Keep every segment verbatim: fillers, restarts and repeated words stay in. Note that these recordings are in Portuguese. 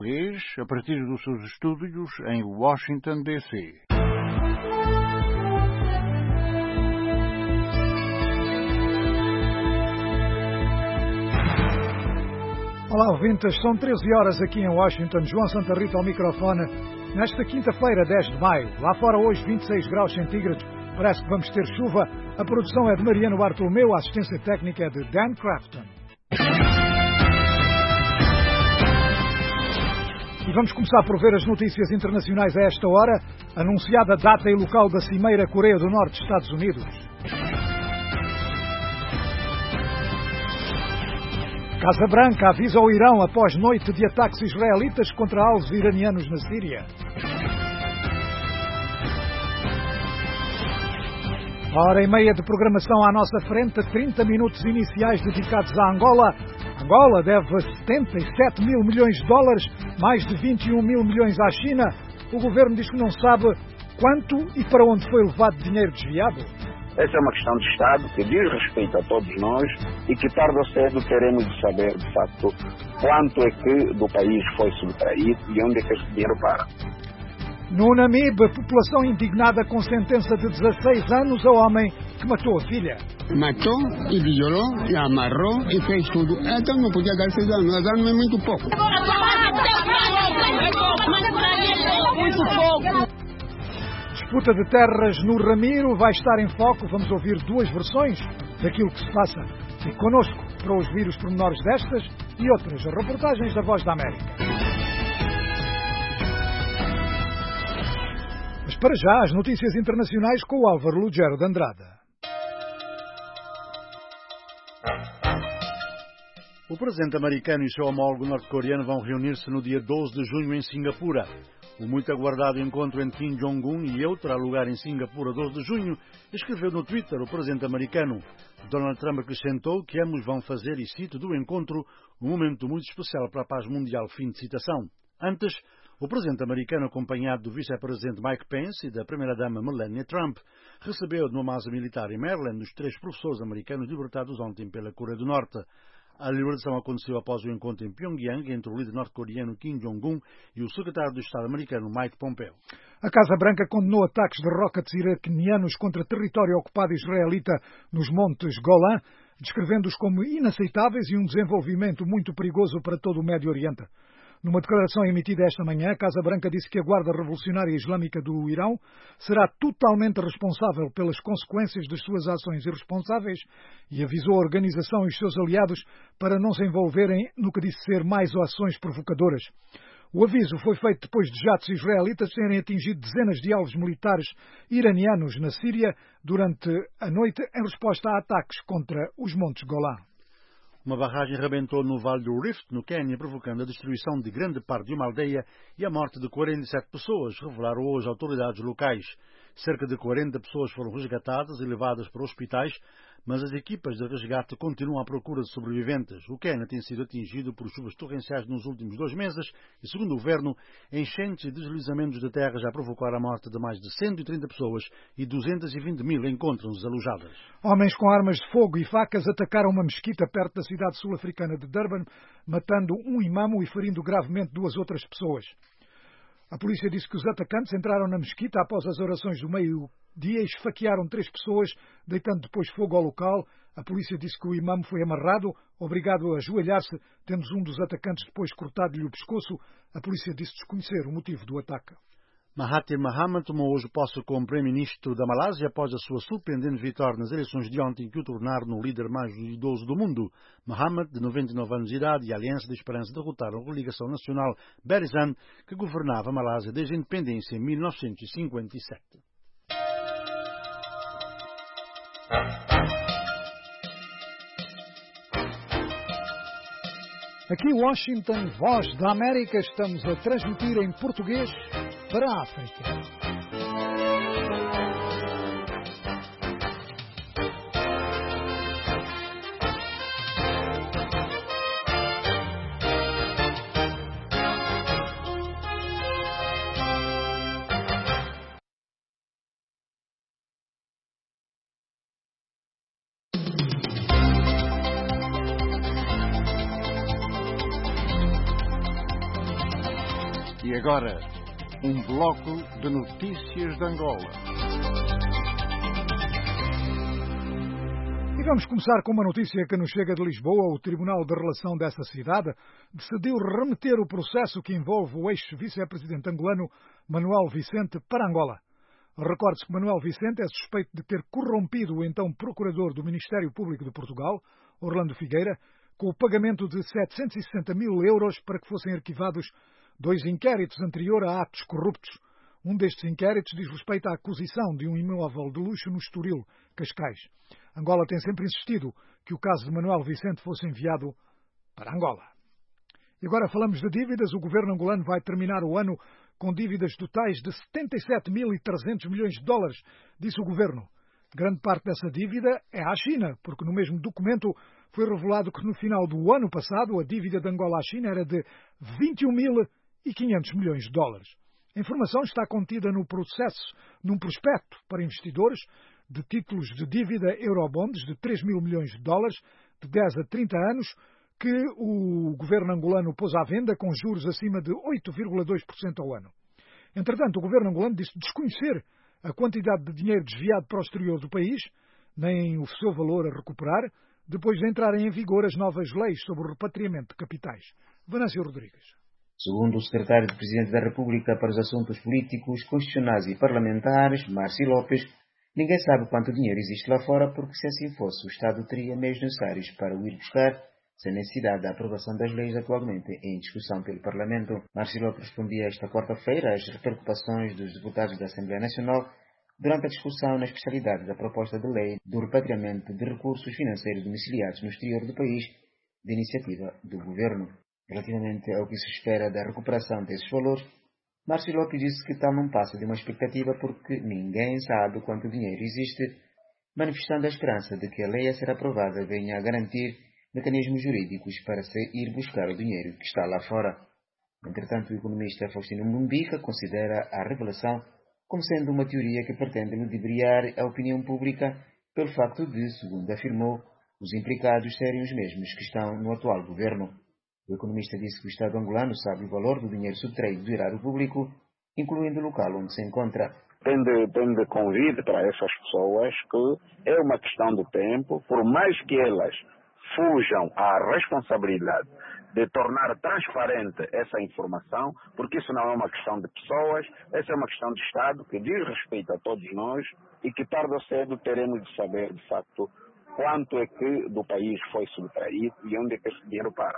a partir dos seus estúdios em Washington, D C Olá, ouvintes. São treze horas aqui em Washington. João Santa Rita ao microfone. Nesta quinta-feira, dez de maio. Lá fora hoje, vinte e seis graus centígrados. Parece que vamos ter chuva. A produção é de Mariano Bartolomeu. A assistência técnica é de Dan Crafton. E vamos começar por ver as notícias internacionais a esta hora. Anunciada a data e local da Cimeira Coreia do Norte, Estados Unidos. Casa Branca avisa ao Irão após noite de ataques israelitas contra alvos iranianos na Síria. Hora e meia de programação à nossa frente, trinta minutos iniciais dedicados à Angola. Angola deve setenta e sete mil milhões de dólares, mais de vinte e um mil milhões à China. O governo diz que não sabe quanto e para onde foi levado dinheiro desviado. Essa é uma questão de Estado que diz respeito a todos nós e que tarde ou cedo teremos de saber, de facto, quanto é que do país foi subtraído e onde é que esse dinheiro para. No Namibe, população indignada com sentença de dezasseis anos ao homem que matou a filha. Matou e violou e amarrou e fez tudo. Então não podia dar seis anos, mas anos é muito pouco. Muito pouco. Disputa de terras no Ramiro vai estar em foco. Vamos ouvir duas versões daquilo que se passa. Fique connosco para ouvir os pormenores destas e outras reportagens da Voz da América. Mas para já, as notícias internacionais com o Álvaro Lugero de Andrada. O presidente americano e seu homólogo norte-coreano vão reunir-se no dia doze de junho em Singapura. O muito aguardado encontro entre Kim Jong-un e eu terá lugar em Singapura doze de junho, escreveu no Twitter o presidente americano. Donald Trump acrescentou que ambos vão fazer, e cito, do encontro um momento muito especial para a paz mundial. Fim de citação. Antes, o presidente americano, acompanhado do vice-presidente Mike Pence e da primeira-dama Melania Trump, recebeu numa base militar em Maryland os três professores americanos libertados ontem pela Coreia do Norte. A liberação aconteceu após o encontro em Pyongyang entre o líder norte-coreano Kim Jong-un e o secretário de Estado americano Mike Pompeo. A Casa Branca condenou ataques de rockets iraquianos contra território ocupado israelita nos montes Golã, descrevendo-os como inaceitáveis e um desenvolvimento muito perigoso para todo o Médio Oriente. Numa declaração emitida esta manhã, a Casa Branca disse que a Guarda Revolucionária Islâmica do Irão será totalmente responsável pelas consequências das suas ações irresponsáveis e avisou a organização e os seus aliados para não se envolverem no que disse ser mais ações provocadoras. O aviso foi feito depois de jatos israelitas terem atingido dezenas de alvos militares iranianos na Síria durante a noite em resposta a ataques contra os Montes Golã. Uma barragem rebentou no Vale do Rift, no Quênia, provocando a destruição de grande parte de uma aldeia e a morte de quarenta e sete pessoas, revelaram hoje autoridades locais. Cerca de quarenta pessoas foram resgatadas e levadas para hospitais, mas as equipas de resgate continuam à procura de sobreviventes. O Quênia tem sido atingido por chuvas torrenciais nos últimos dois meses e, segundo o governo, enchentes e deslizamentos de terra já provocaram a morte de mais de cento e trinta pessoas e duzentas e vinte mil encontram-se desalojadas. Homens com armas de fogo e facas atacaram uma mesquita perto da cidade sul-africana de Durban, matando um imamo e ferindo gravemente duas outras pessoas. A polícia disse que os atacantes entraram na mesquita após as orações do meio-dia e esfaquearam três pessoas, deitando depois fogo ao local. A polícia disse que o imamo foi amarrado, obrigado a ajoelhar-se, tendo um dos atacantes depois cortado-lhe o pescoço. A polícia disse desconhecer o motivo do ataque. Mahathir Mohamad tomou hoje posse como primeiro-ministro da Malásia após a sua surpreendente vitória nas eleições de ontem que o tornaram o líder mais idoso do mundo. Mohamad, de noventa e nove anos de idade, e a Aliança de Esperança derrotaram a Coligação Nacional Barisan, que governava a Malásia desde a independência em mil novecentos e cinquenta e sete. Aqui Washington, Voz da América, estamos a transmitir em português para a África. E agora, um bloco de notícias de Angola. E vamos começar com uma notícia que nos chega de Lisboa. O Tribunal de Relação dessa cidade decidiu remeter o processo que envolve o ex-vice-presidente angolano Manuel Vicente para Angola. Recorde-se que Manuel Vicente é suspeito de ter corrompido o então procurador do Ministério Público de Portugal, Orlando Figueira, com o pagamento de setecentos e sessenta mil euros para que fossem arquivados dois inquéritos anteriores a atos corruptos. Um destes inquéritos diz respeito à aquisição de um imóvel de luxo no Estoril, Cascais. Angola tem sempre insistido que o caso de Manuel Vicente fosse enviado para Angola. E agora falamos de dívidas. O governo angolano vai terminar o ano com dívidas totais de setenta e sete mil e trezentos milhões de dólares, disse o governo. Grande parte dessa dívida é à China, porque no mesmo documento foi revelado que no final do ano passado a dívida de Angola à China era de vinte e um mil e quinhentos milhões de dólares. A informação está contida no processo, num prospecto para investidores de títulos de dívida Eurobonds de três mil milhões de dólares, de dez a trinta anos, que o governo angolano pôs à venda com juros acima de oito vírgula dois por cento ao ano. Entretanto, o governo angolano disse desconhecer a quantidade de dinheiro desviado para o exterior do país, nem o seu valor a recuperar, depois de entrarem em vigor as novas leis sobre o repatriamento de capitais. Venâncio Rodrigues. Segundo o secretário de Presidente da República para os Assuntos Políticos, Constitucionais e Parlamentares, Márcio Lopes, ninguém sabe quanto dinheiro existe lá fora, porque se assim fosse, o Estado teria meios necessários para o ir buscar, sem necessidade da aprovação das leis atualmente em discussão pelo Parlamento. Márcio Lopes respondia esta quarta-feira às preocupações dos deputados da Assembleia Nacional durante a discussão na especialidade da proposta de lei do repatriamento de recursos financeiros domiciliados no exterior do país, de iniciativa do Governo. Relativamente ao que se espera da recuperação desses valores, Márcio Lopes disse que tal não passa de uma expectativa porque ninguém sabe quanto dinheiro existe, manifestando a esperança de que a lei a ser aprovada venha a garantir mecanismos jurídicos para se ir buscar o dinheiro que está lá fora. Entretanto, o economista Faustino Mumbica considera a revelação como sendo uma teoria que pretende ludibriar a opinião pública pelo facto de, segundo afirmou, os implicados serem os mesmos que estão no atual governo. O economista disse que o Estado angolano sabe o valor do dinheiro subtraído do erário público, incluindo o local onde se encontra. Tende, tende convite para essas pessoas que é uma questão do tempo, por mais que elas fujam à responsabilidade de tornar transparente essa informação, porque isso não é uma questão de pessoas, essa é uma questão de Estado que diz respeito a todos nós e que tarde ou cedo teremos de saber, de facto, quanto é que do país foi subtraído e onde é que esse dinheiro para.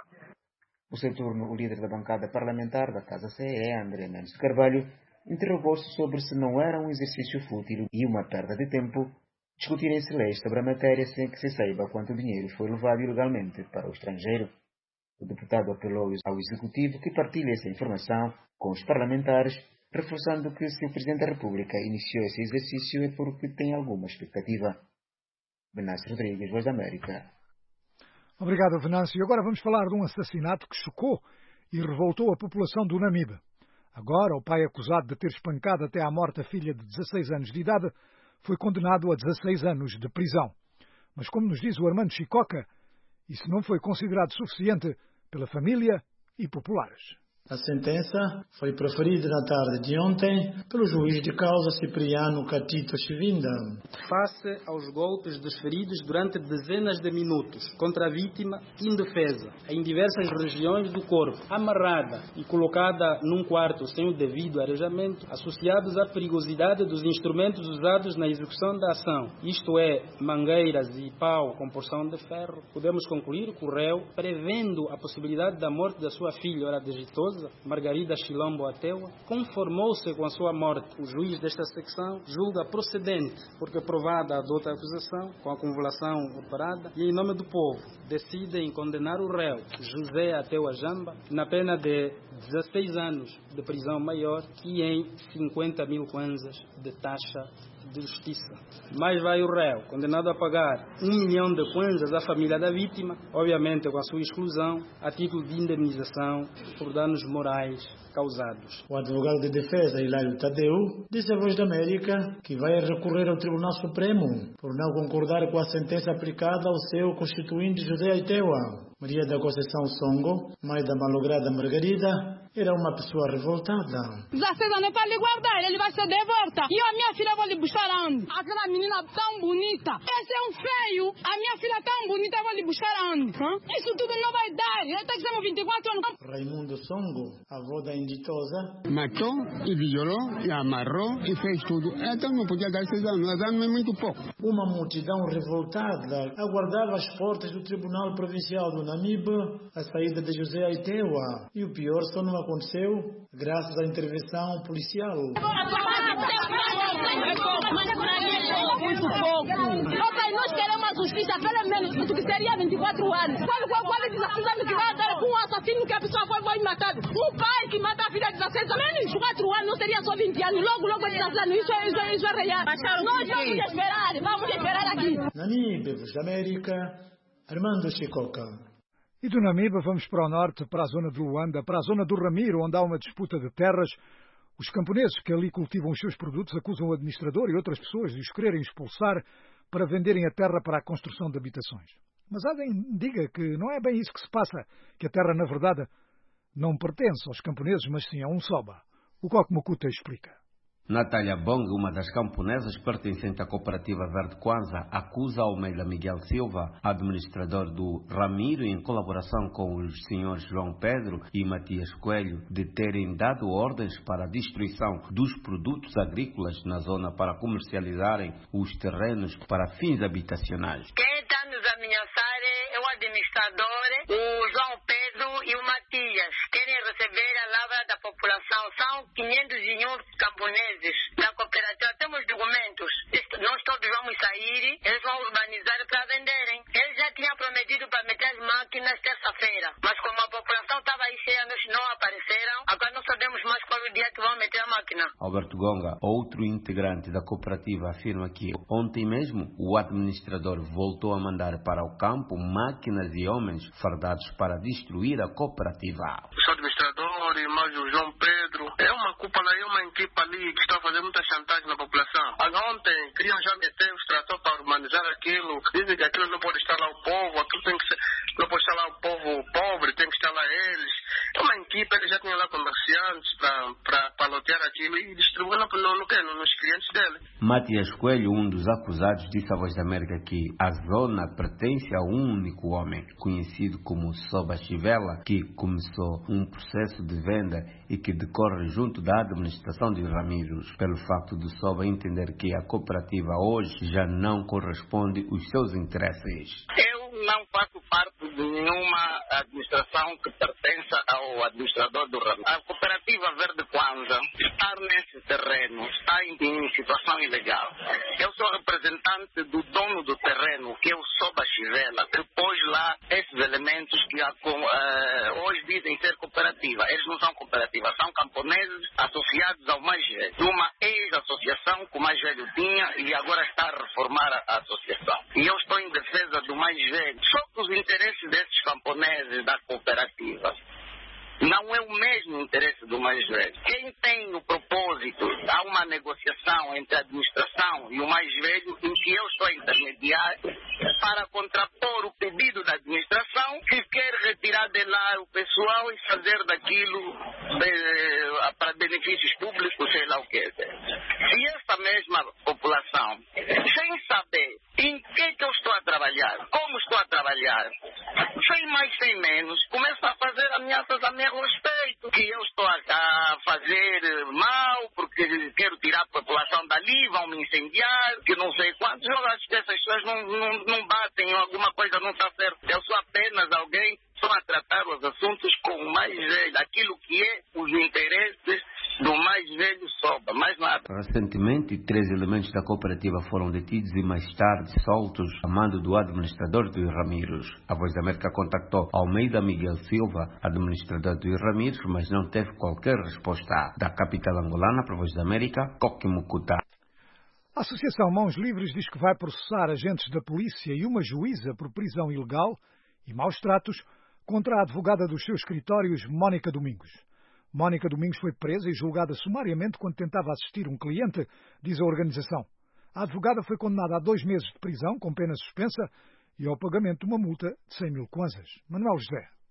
O seu turno, o líder da bancada parlamentar da Casa C E, André Mendes de Carvalho, interrogou-se sobre se não era um exercício fútil e uma perda de tempo discutirem-se leis sobre a matéria sem que se saiba quanto dinheiro foi levado ilegalmente para o estrangeiro. O deputado apelou ao Executivo que partilhe essa informação com os parlamentares, reforçando que se o Presidente da República iniciou esse exercício é porque tem alguma expectativa. Venâncio Rodrigues, Voz da América. Obrigado, Venâncio. E agora vamos falar de um assassinato que chocou e revoltou a população do Namibe. Agora, o pai acusado de ter espancado até à morte a filha de dezasseis anos de idade foi condenado a dezasseis anos de prisão. Mas, como nos diz o Armando Chicoca, isso não foi considerado suficiente pela família e populares. A sentença foi proferida na tarde de ontem pelo juiz de causa Cipriano Catito Chivinda. Face aos golpes desferidos durante dezenas de minutos contra a vítima indefesa em diversas regiões do corpo, amarrada e colocada num quarto sem o devido arejamento, associados à perigosidade dos instrumentos usados na execução da ação, isto é, mangueiras e pau com porção de ferro, podemos concluir que o réu, prevendo a possibilidade da morte da sua filha ora digitosa, Margarida Chilombo Ateua, conformou-se com a sua morte. O juiz desta secção julga procedente, porque provada a dota acusação, com a convolução operada, e em nome do povo, decide em condenar o réu, José Ateua Jamba, na pena de dezasseis anos de prisão maior e em cinquenta mil kwanzas de taxa de justiça. Mais vai o réu, condenado a pagar um milhão de kwanzas à família da vítima, obviamente com a sua exclusão, a título de indemnização por danos morais causados. O advogado de defesa, Hilário Tadeu, disse à Voz da América que vai recorrer ao Tribunal Supremo por não concordar com a sentença aplicada ao seu constituinte José Ateua. Maria da Conceição Songo, mãe da malograda Margarida, era uma pessoa revoltada. dezesseis anos para lhe guardar, ele vai ser de volta. E a minha filha vou lhe buscar onde? Aquela menina tão bonita. Esse é um feio. A minha filha tão bonita, eu vou lhe buscar onde? Hã? Isso tudo não vai dar. Ele tem que ser vinte e quatro anos. Raimundo Songo, avô da inditosa, Matou e violou e amarrou e fez tudo. Então não podia dar seis anos. Seis anos é muito pouco. uma multidão revoltada aguardava as portas do Tribunal Provincial do Namibe a saída de José Aitewa. E o pior só não aconteceu graças à intervenção policial. Muito pouco. Ok, nós queremos a justiça, pelo menos, porque seria vinte e quatro anos. Qual, qual, qual é dezesseis anos que vai dar com um assassino que a pessoa foi, foi matada? Um pai que mata a filha de dezesseis anos, menos quatro anos, não seria só vinte anos. Logo, logo, dezesseis anos. Isso é, isso é, isso é real. Nós vamos esperar, vamos esperar aqui. Namibe, Voz da América, Armando Chicoca. E do Namibe vamos para o norte, para a zona de Luanda, para a zona do Ramiro, onde há uma disputa de terras. Os camponeses que ali cultivam os seus produtos acusam o administrador e outras pessoas de os quererem expulsar para venderem a terra para a construção de habitações. Mas alguém diga que não é bem isso que se passa, que a terra, na verdade, não pertence aos camponeses, mas sim a um soba. O Coque Mucuta explica. Natália Bong, uma das camponesas pertencente à cooperativa Verde Kwanza, acusa Almeida Miguel Silva, administrador do Ramiro, em colaboração com os senhores João Pedro e Matias Coelho, de terem dado ordens para a destruição dos produtos agrícolas na zona para comercializarem os terrenos para fins habitacionais. Quem está nos ameaçar é o administrador, o João Pedro e o Matias. Querem receber a lavra da população. São quinhentos e um camponeses da cooperativa. Temos documentos. Nós todos vamos sair, eles vão urbanizar para venderem. Eles já tinham prometido para meter as máquinas terça-feira. Mas como a população estava aí cheia, eles não apareceram. Agora não sabemos mais qual o dia que vão meter a máquina. Alberto Gonga, outro integrante da cooperativa, afirma que ontem mesmo o administrador voltou a mandar para o campo máquinas e homens fardados para destruir a cooperativa. O administrador e mais o João Pedro, é uma culpa lá, é uma equipe ali que está a fazer muita chantagem na população. Mas ontem queriam já meter os tratores para urbanizar aquilo, dizem que aquilo não pode estar lá o povo, aquilo tem que ser, não pode estar lá o povo pobre, tem que estar lá eles. É uma equipe, eles já tinham lá comerciantes para lotear aquilo e distribuir no, no, no, nos clientes dele. Matias Coelho, um dos acusados, disse à Voz da América que a zona pertence a um único homem, conhecido como Soba Chivela, que começou um processo de venda e que decorre junto da administração de Ramírez, pelo facto de Soba entender que a cooperativa hoje já não corresponde aos seus interesses. Eu não faço parte de nenhuma administração que pertença ao administrador do Ramiro. A cooperativa Verde Kwanza está nesse terreno, está em, em situação ilegal. Eu sou representante do dono do terreno, que é o Soba Chivela, que pôs lá esses elementos que uh, hoje dizem ser cooperativa. Eles não são cooperativa, são camponeses associados ao mais velho. De uma ex-associação que o mais velho tinha e agora está a reformar a, a associação. E eu estou em defesa do mais velho. Só que os interesses desses camponeses da cooperativa não é o mesmo interesse do mais velho. Quem tem o propósito, há uma negociação entre a administração e o mais velho, em que eu estou a intermediar para contrapor o pedido da administração, que quer retirar de lá o pessoal e fazer daquilo de, para benefícios públicos, sei lá o que. E essa mesma população, sem saber em que, que eu estou a trabalhar, como estou a trabalhar, sem mais, sem menos, começa a fazer ameaças a meu respeito, que eu estou a, a fazer mal, porque quero tirar a população dali, vão me incendiar, que não sei quantos. Eu acho que essas pessoas não, não, não batem, alguma coisa não está certa. Eu sou apenas alguém só a tratar os assuntos com o mais velho, aquilo que é os interesses do mais velho Soba, mais nada. Recentemente, três elementos da cooperativa foram detidos e mais tarde soltos a mando do administrador do Ramírez. A Voz da América contactou Almeida Miguel Silva, administrador do Ramírez, mas não teve qualquer resposta. Da capital angolana para a Voz da América, Coque Mucuta. A Associação Mãos Livres diz que vai processar agentes da polícia e uma juíza por prisão ilegal e maus tratos contra a advogada dos seus escritórios, Mónica Domingos. Mónica Domingos foi presa e julgada sumariamente quando tentava assistir um cliente, diz a organização. A advogada foi condenada a dois meses de prisão, com pena suspensa, e ao pagamento de uma multa de cem mil kwanzas. Manuel José.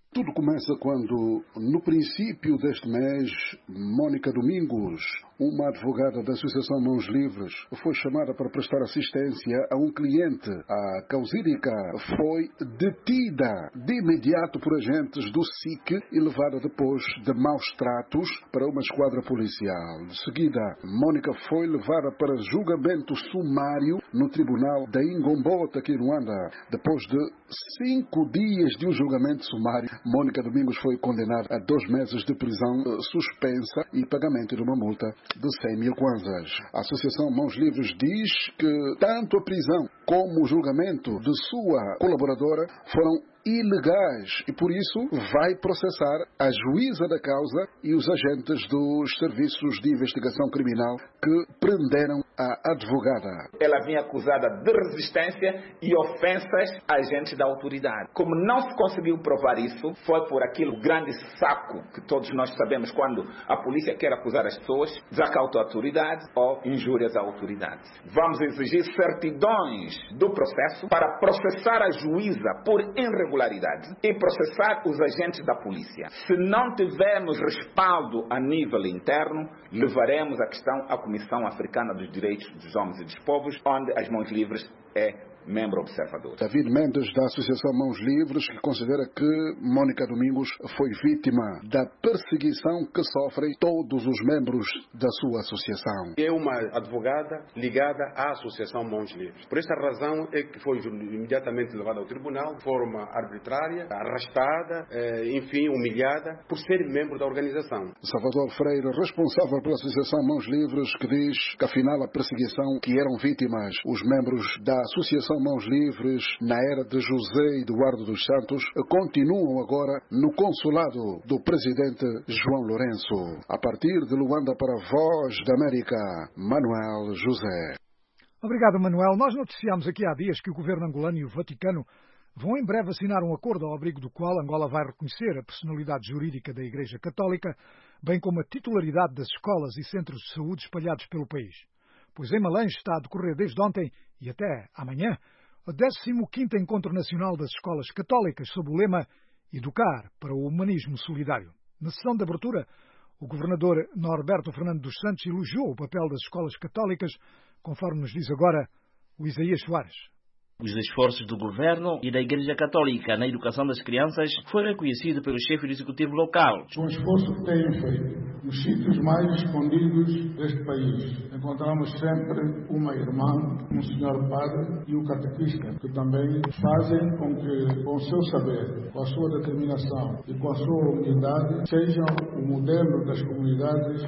Tudo começa quando, no princípio deste mês, Mónica Domingos, uma advogada da Associação Mãos Livres, foi chamada para prestar assistência a um cliente. A causídica foi detida de imediato por agentes do S I C e levada depois de maus tratos para uma esquadra policial. De seguida, Mónica foi levada para julgamento sumário no tribunal da Ingombota, aqui em Luanda. Depois de cinco dias de um julgamento sumário, Mónica Domingos foi condenada a dois meses de prisão suspensa e pagamento de uma multa de cem mil kwanzas. A Associação Mãos Livres diz que tanto a prisão como o julgamento de sua colaboradora foram ilegais e, por isso, vai processar a juíza da causa e os agentes dos serviços de investigação criminal que prenderam a advogada. Ela vinha acusada de resistência e ofensas a agentes da autoridade. Como não se conseguiu provar isso, foi por aquele grande saco que todos nós sabemos quando a polícia quer acusar as pessoas, desacauto à autoridade ou injúrias à autoridade. Vamos exigir certidões do processo para processar a juíza por irregularidade e processar os agentes da polícia. Se não tivermos respaldo a nível interno, levaremos a questão à Comissão Africana dos Direitos dos Homens e dos Povos, onde as Mãos Livres é membro observador. David Mendes, da Associação Mãos Livres, que considera que Mónica Domingos foi vítima da perseguição que sofrem todos os membros da sua associação. É uma advogada ligada à Associação Mãos Livres. Por esta razão é que foi imediatamente levada ao tribunal de forma arbitrária, arrastada, enfim, humilhada, por ser membro da organização. Salvador Freire, responsável pela Associação Mãos Livres, que diz que afinal a perseguição que eram vítimas os membros da Associação Mãos Livres na era de José Eduardo dos Santos continuam agora no consulado do presidente João Lourenço. A partir de Luanda para a Voz da América, Manuel José. Obrigado, Manuel. Nós noticiámos aqui há dias que o governo angolano e o Vaticano vão em breve assinar um acordo ao abrigo do qual Angola vai reconhecer a personalidade jurídica da Igreja Católica, bem como a titularidade das escolas e centros de saúde espalhados pelo país. Pois em Malange está a decorrer desde ontem e até amanhã o décimo quinto Encontro Nacional das Escolas Católicas sob o lema Educar para o Humanismo Solidário. Na sessão de abertura, o governador Norberto Fernando dos Santos elogiou o papel das escolas católicas, conforme nos diz agora o Isaías Soares. Os esforços do governo e da Igreja Católica na educação das crianças foi reconhecido pelo chefe do executivo local. O esforço que têm feito nos sítios mais escondidos deste país. Encontramos sempre uma irmã, um senhor padre e o catequista, que também fazem com que, com o seu saber, com a sua determinação e com a sua humildade, sejam o modelo das comunidades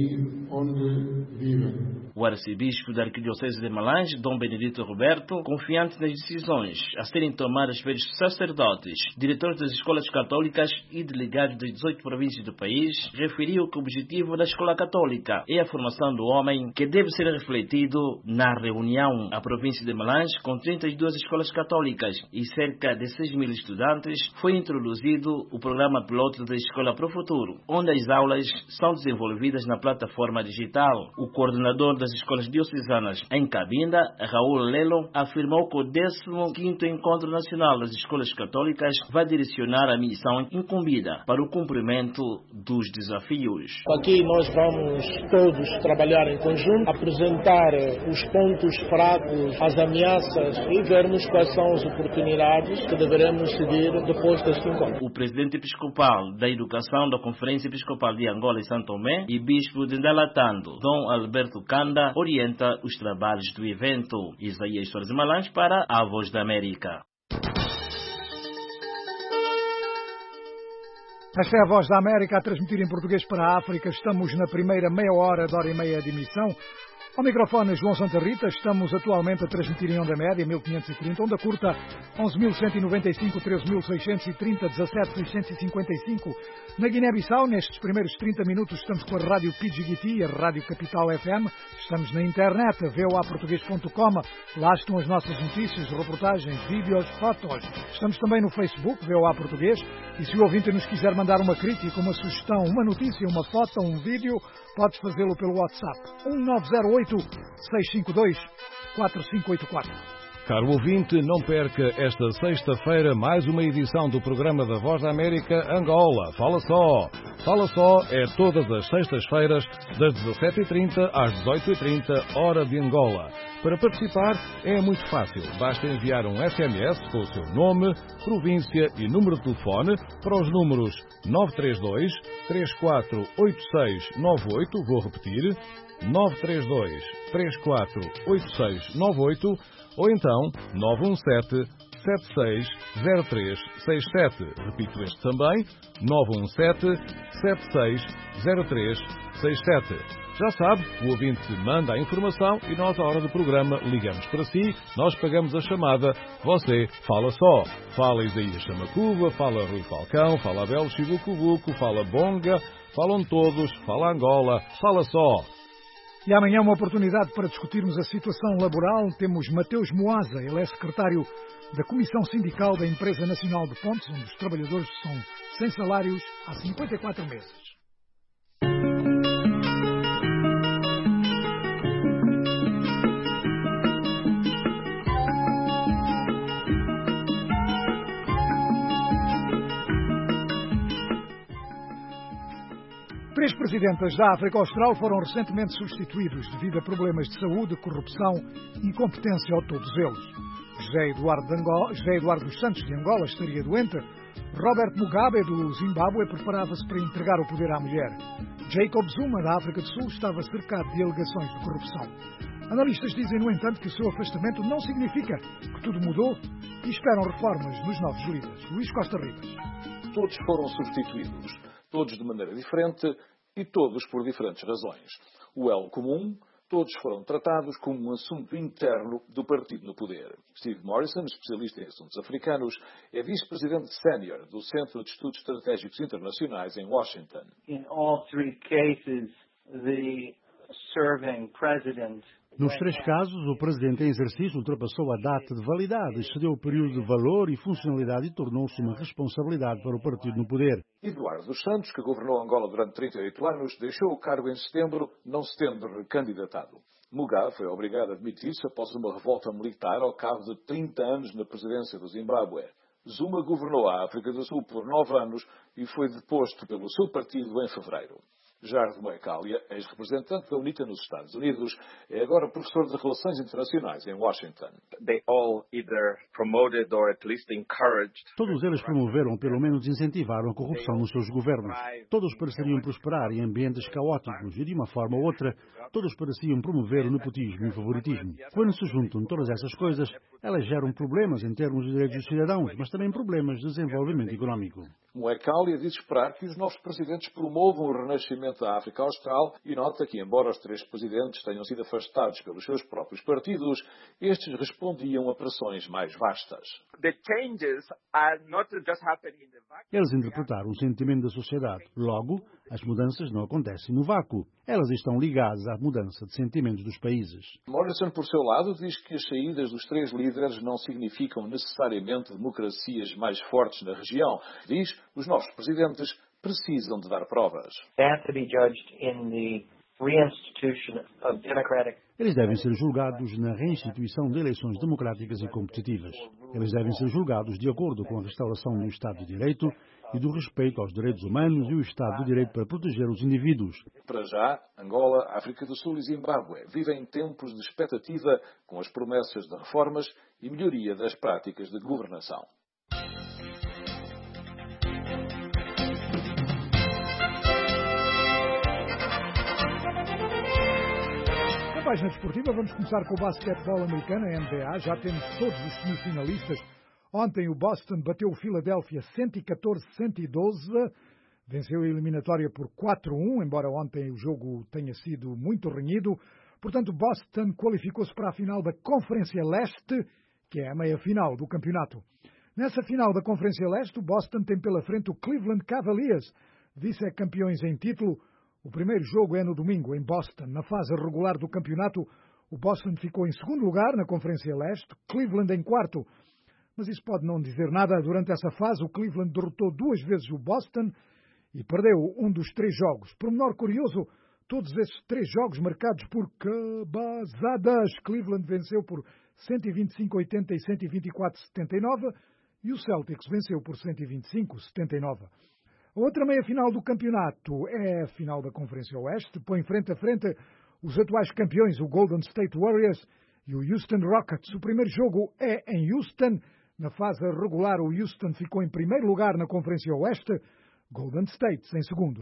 aí onde vivem. O arcebispo da Arquidiocese de Malange, Dom Benedito Roberto, confiante nas decisões a serem tomadas pelos sacerdotes, diretores das escolas católicas e delegados das dezoito províncias do país, referiu que o objetivo da escola católica é a formação do homem, que deve ser refletido na reunião. A província de Malange, com trinta e duas escolas católicas e cerca de seis mil estudantes, foi introduzido o programa piloto da Escola para o Futuro, onde as aulas são desenvolvidas na plataforma digital. O coordenador das escolas diocesanas em Cabinda, Raul Lelo, afirmou que o décimo quinto Encontro Nacional das Escolas Católicas vai direcionar a missão incumbida para o cumprimento dos desafios. Aqui nós vamos todos trabalhar em conjunto, apresentar os pontos fracos, as ameaças e vermos quais são as oportunidades que deveremos seguir depois deste encontro. O presidente episcopal da Educação da Conferência Episcopal de Angola e São Tomé e bispo de Ndalatando, Dom Alberto Kanda, orienta os trabalhos do evento. Isaías Soares de Malange para a Voz da América. Esta é a Voz da América a transmitir em português para a África. Estamos na primeira meia hora, de hora e meia de emissão. Ao microfone João Santa Rita, estamos atualmente a transmitir em onda média mil quinhentos e trinta, onda curta onze mil cento e noventa e cinco, treze mil seiscentos e trinta, dezassete mil seiscentos e cinquenta e cinco. Na Guiné-Bissau, nestes primeiros trinta minutos, estamos com a Rádio P G T e a Rádio Capital F M. Estamos na internet, v o a português ponto com. Lá estão as nossas notícias, reportagens, vídeos, fotos. Estamos também no Facebook, V O A Português. E se o ouvinte nos quiser mandar uma crítica, uma sugestão, uma notícia, uma foto, um vídeo, pode fazê-lo pelo WhatsApp um nove zero oito, seis cinco dois, quatro cinco oito quatro. Caro ouvinte, não perca esta sexta-feira mais uma edição do programa da Voz da América Angola. Fala Só! Fala Só é todas as sextas-feiras, das dezassete e trinta às dezoito e trinta, hora de Angola. Para participar é muito fácil. Basta enviar um S M S com o seu nome, província e número de telefone para os números nove três dois, três quatro oito seis nove oito, vou repetir, nove três dois, três quatro oito seis nove oito, ou então nove um sete, sete seis zero três seis sete. Repito este também, nove um sete, sete seis zero três seis sete. Já sabe, o ouvinte manda a informação e nós, à hora do programa, ligamos para si, nós pagamos a chamada, você fala só. Fala Isaías Chamacuva, fala Rui Falcão, fala Abel Chibucubuco, fala Bonga, falam todos, fala Angola, fala só. E amanhã uma oportunidade para discutirmos a situação laboral. Temos Mateus Moaza, ele é secretário da Comissão Sindical da Empresa Nacional de Pontes, onde os trabalhadores são sem salários há cinquenta e quatro meses. Três presidentas da África Austral foram recentemente substituídos devido a problemas de saúde, corrupção e incompetência a todos eles. José Eduardo, de Angola, José Eduardo dos Santos de Angola estaria doente. Robert Mugabe do Zimbábue preparava-se para entregar o poder à mulher. Jacob Zuma da África do Sul estava cercado de alegações de corrupção. Analistas dizem, no entanto, que o seu afastamento não significa que tudo mudou e esperam reformas nos novos líderes. Luís Costa Ribas. Todos foram substituídos, todos de maneira diferente e todos por diferentes razões. O elo comum, todos foram tratados como um assunto interno do partido no poder. Steve Morrison, especialista em assuntos africanos, é vice-presidente sénior do Centro de Estudos Estratégicos Internacionais em Washington. In all three cases, the serving president Nos três casos, o presidente em exercício ultrapassou a data de validade, excedeu o período de valor e funcionalidade e tornou-se uma responsabilidade para o partido no poder. Eduardo dos Santos, que governou Angola durante trinta e oito anos, deixou o cargo em setembro, não se tendo recandidatado. Mugabe foi obrigado a admitir-se após uma revolta militar ao cabo de trinta anos na presidência do Zimbábue. Zuma governou a África do Sul por nove anos e foi deposto pelo seu partido em fevereiro. Jardim Moekalia, ex-representante da UNITA nos Estados Unidos, é agora professor de Relações Internacionais em Washington. They all either promoted or at least encouraged. Todos eles promoveram ou pelo menos incentivaram a corrupção nos seus governos. Todos pareciam prosperar em ambientes caóticos e, de uma forma ou outra, todos pareciam promover o nepotismo e o favoritismo. Quando se juntam todas essas coisas, elas geram problemas em termos de direitos dos cidadãos, mas também problemas de desenvolvimento económico. Moekalia diz esperar que os novos presidentes promovam o renascimento da África Austral e nota que, embora os três presidentes tenham sido afastados pelos seus próprios partidos, estes respondiam a pressões mais vastas. Eles interpretaram o sentimento da sociedade. Logo, as mudanças não acontecem no vácuo. Elas estão ligadas à mudança de sentimentos dos países. Morrison, por seu lado, diz que as saídas dos três líderes não significam necessariamente democracias mais fortes na região. Diz que os novos presidentes precisam de dar provas. Eles devem ser julgados na reinstituição de eleições democráticas e competitivas. Eles devem ser julgados de acordo com a restauração do Estado de Direito e do respeito aos direitos humanos e o Estado de Direito para proteger os indivíduos. Para já, Angola, África do Sul e Zimbábue vivem tempos de expectativa com as promessas de reformas e melhoria das práticas de governação. Na página desportiva, vamos começar com o basquetebol americano, a N B A. Já temos todos os semifinalistas. Ontem o Boston bateu o Philadelphia cento e catorze a cento e doze, venceu a eliminatória por quatro a um, embora ontem o jogo tenha sido muito renhido. Portanto, Boston qualificou-se para a final da Conferência Leste, que é a meia-final do campeonato. Nessa final da Conferência Leste, o Boston tem pela frente o Cleveland Cavaliers, vice-campeões em título. O primeiro jogo é no domingo, em Boston. Na fase regular do campeonato, o Boston ficou em segundo lugar na Conferência Leste, Cleveland em quarto. Mas isso pode não dizer nada. Durante essa fase, o Cleveland derrotou duas vezes o Boston e perdeu um dos três jogos. Por menor curioso, todos esses três jogos marcados por cabazadas. Cleveland venceu por cento e vinte e cinco a oitenta e cento e vinte e quatro a setenta e nove, e o Celtics venceu por cento e vinte e cinco a setenta e nove. A outra meia-final do campeonato é a final da Conferência Oeste, põe frente a frente os atuais campeões, o Golden State Warriors e o Houston Rockets. O primeiro jogo é em Houston. Na fase regular, o Houston ficou em primeiro lugar na Conferência Oeste, Golden State em segundo.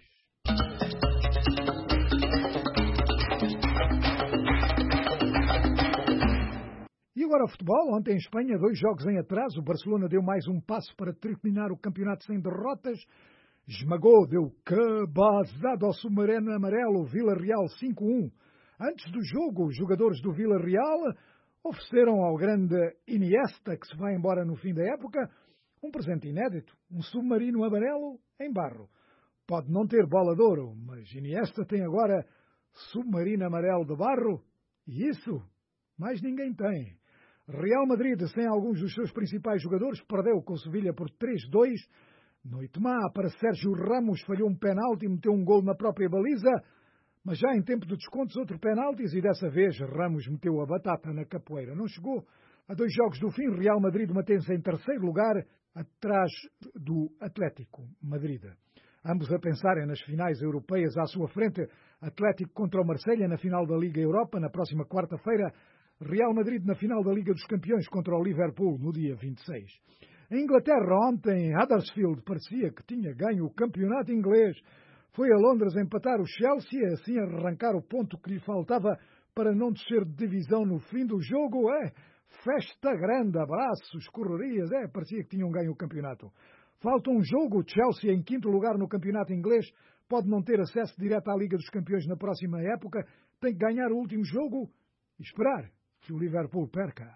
E agora o futebol. Ontem em Espanha, dois jogos em atraso. O Barcelona deu mais um passo para terminar o campeonato sem derrotas. Esmagou, deu cabazada ao submarino amarelo, Vila Real cinco a um. Antes do jogo, os jogadores do Vila Real ofereceram ao grande Iniesta, que se vai embora no fim da época, um presente inédito, um submarino amarelo em barro. Pode não ter bola de ouro, mas Iniesta tem agora submarino amarelo de barro, e isso mais ninguém tem. Real Madrid, sem alguns dos seus principais jogadores, perdeu com o Sevilha por três a dois. Noite má para Sérgio Ramos, falhou um penalti e meteu um gol na própria baliza, mas já em tempo de descontos outro penaltis e dessa vez Ramos meteu a batata na capoeira. Não chegou a dois jogos do fim. Real Madrid mantém-se em terceiro lugar, atrás do Atlético Madrid. Ambos a pensarem nas finais europeias à sua frente. Atlético contra o Marselha na final da Liga Europa na próxima quarta-feira. Real Madrid na final da Liga dos Campeões contra o Liverpool no dia vinte e seis. Em Inglaterra, ontem, Huddersfield parecia que tinha ganho o campeonato inglês. Foi a Londres empatar o Chelsea e assim arrancar o ponto que lhe faltava para não descer de divisão no fim do jogo. É, festa grande, abraços, correrias, é, parecia que tinham ganho o campeonato. Falta um jogo, o Chelsea em quinto lugar no campeonato inglês, pode não ter acesso direto à Liga dos Campeões na próxima época, tem que ganhar o último jogo e esperar que o Liverpool perca.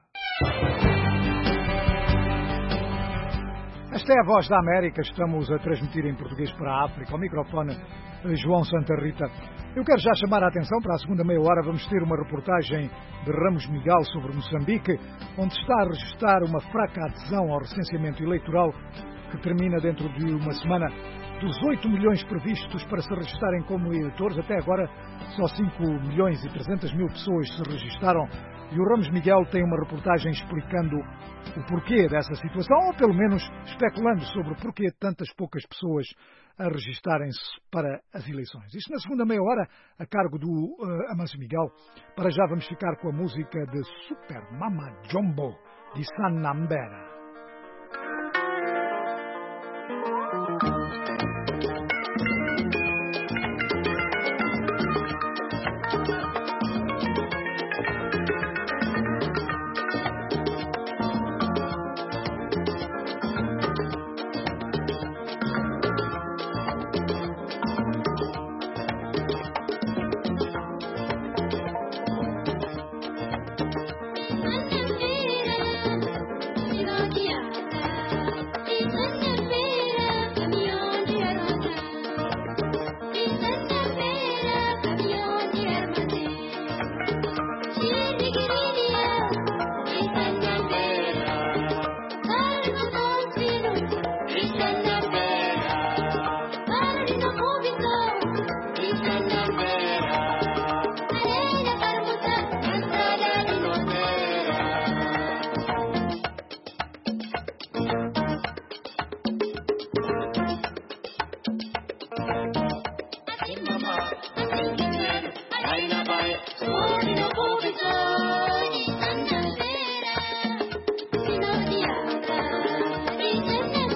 Esta é a Voz da América, estamos a transmitir em português para a África. Ao microfone, João Santa Rita. Eu quero já chamar a atenção para a segunda meia hora. Vamos ter uma reportagem de Ramos Miguel sobre Moçambique, onde está a registrar uma fraca adesão ao recenseamento eleitoral que termina dentro de uma semana. Dos oito milhões previstos para se registarem como eleitores, até agora só cinco milhões e trezentas mil pessoas se registaram. E o Ramos Miguel tem uma reportagem explicando o porquê dessa situação, ou pelo menos especulando sobre o porquê de tantas poucas pessoas a registarem-se para as eleições. Isto na segunda meia hora, a cargo do uh, Amancio Miguel. Para já vamos ficar com a música de Super Mama Jumbo, de Sanambera.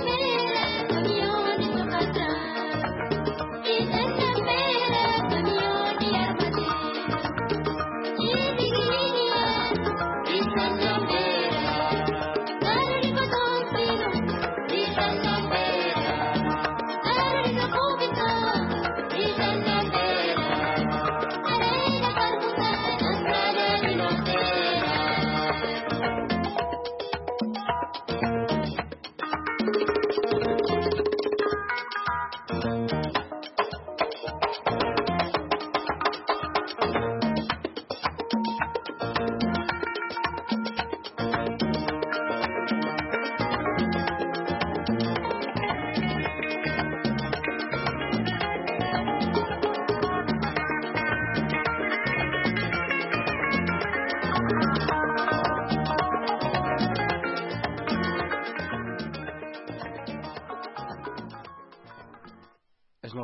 Camión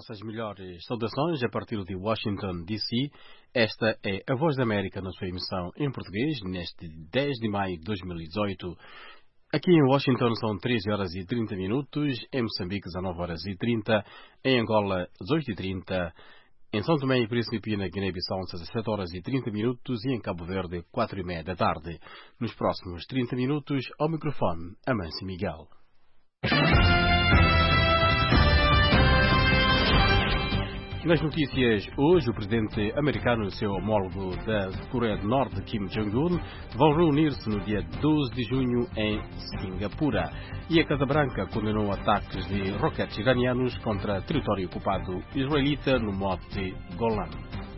nossas melhores saudações a partir de Washington, D C. Esta é a Voz da América na sua emissão em português, neste dez de maio de dois mil e dezoito. Aqui em Washington são treze horas e trinta minutos, em Moçambique dezanove horas e trinta, em Angola dezoito e trinta, em São Tomé e Príncipe na Guiné-Bissau dezessete horas e trinta minutos e em Cabo Verde quatro e meia da tarde. Nos próximos trinta minutos, ao microfone, Amâncio Miguel. Nas notícias hoje, o presidente americano e o seu homólogo da Coreia do Norte, Kim Jong-un, vão reunir-se no dia doze de junho em Singapura. E a Casa Branca condenou ataques de roquetes iranianos contra território ocupado israelita no Monte Golan.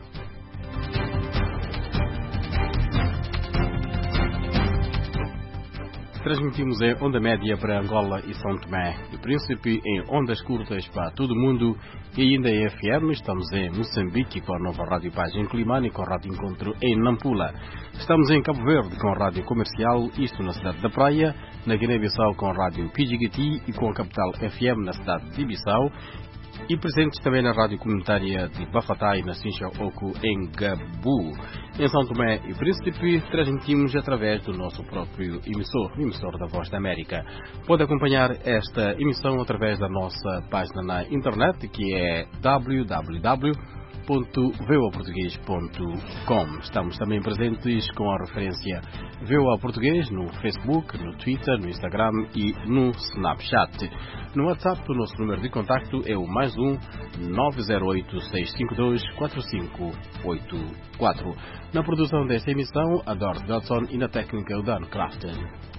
Transmitimos em onda média para Angola e São Tomé e Príncipe, em ondas curtas para todo o mundo e ainda em F M. Estamos em Moçambique com a nova Rádio Paz em Climane e com a Rádio Encontro em Nampula. Estamos em Cabo Verde com a Rádio Comercial, isto na cidade da Praia, na Guiné-Bissau com a Rádio P G T e com a Capital F M na cidade de Bissau. E presentes também na Rádio Comunitária de Bafatai, na Sincha-Oco, em Gabu. Em São Tomé e Príncipe, transmitimos através do nosso próprio emissor, o emissor da Voz da América. Pode acompanhar esta emissão através da nossa página na internet, que é w w w ponto voa português ponto com. Estamos também presentes com a referência Voa Português no Facebook, no Twitter, no Instagram e no Snapchat. No WhatsApp, o nosso número de contacto é o mais um nove zero oito, seis cinco dois, quatro cinco oito quatro. Na produção desta emissão, a Doris Dodson e na técnica o Dan Crafton.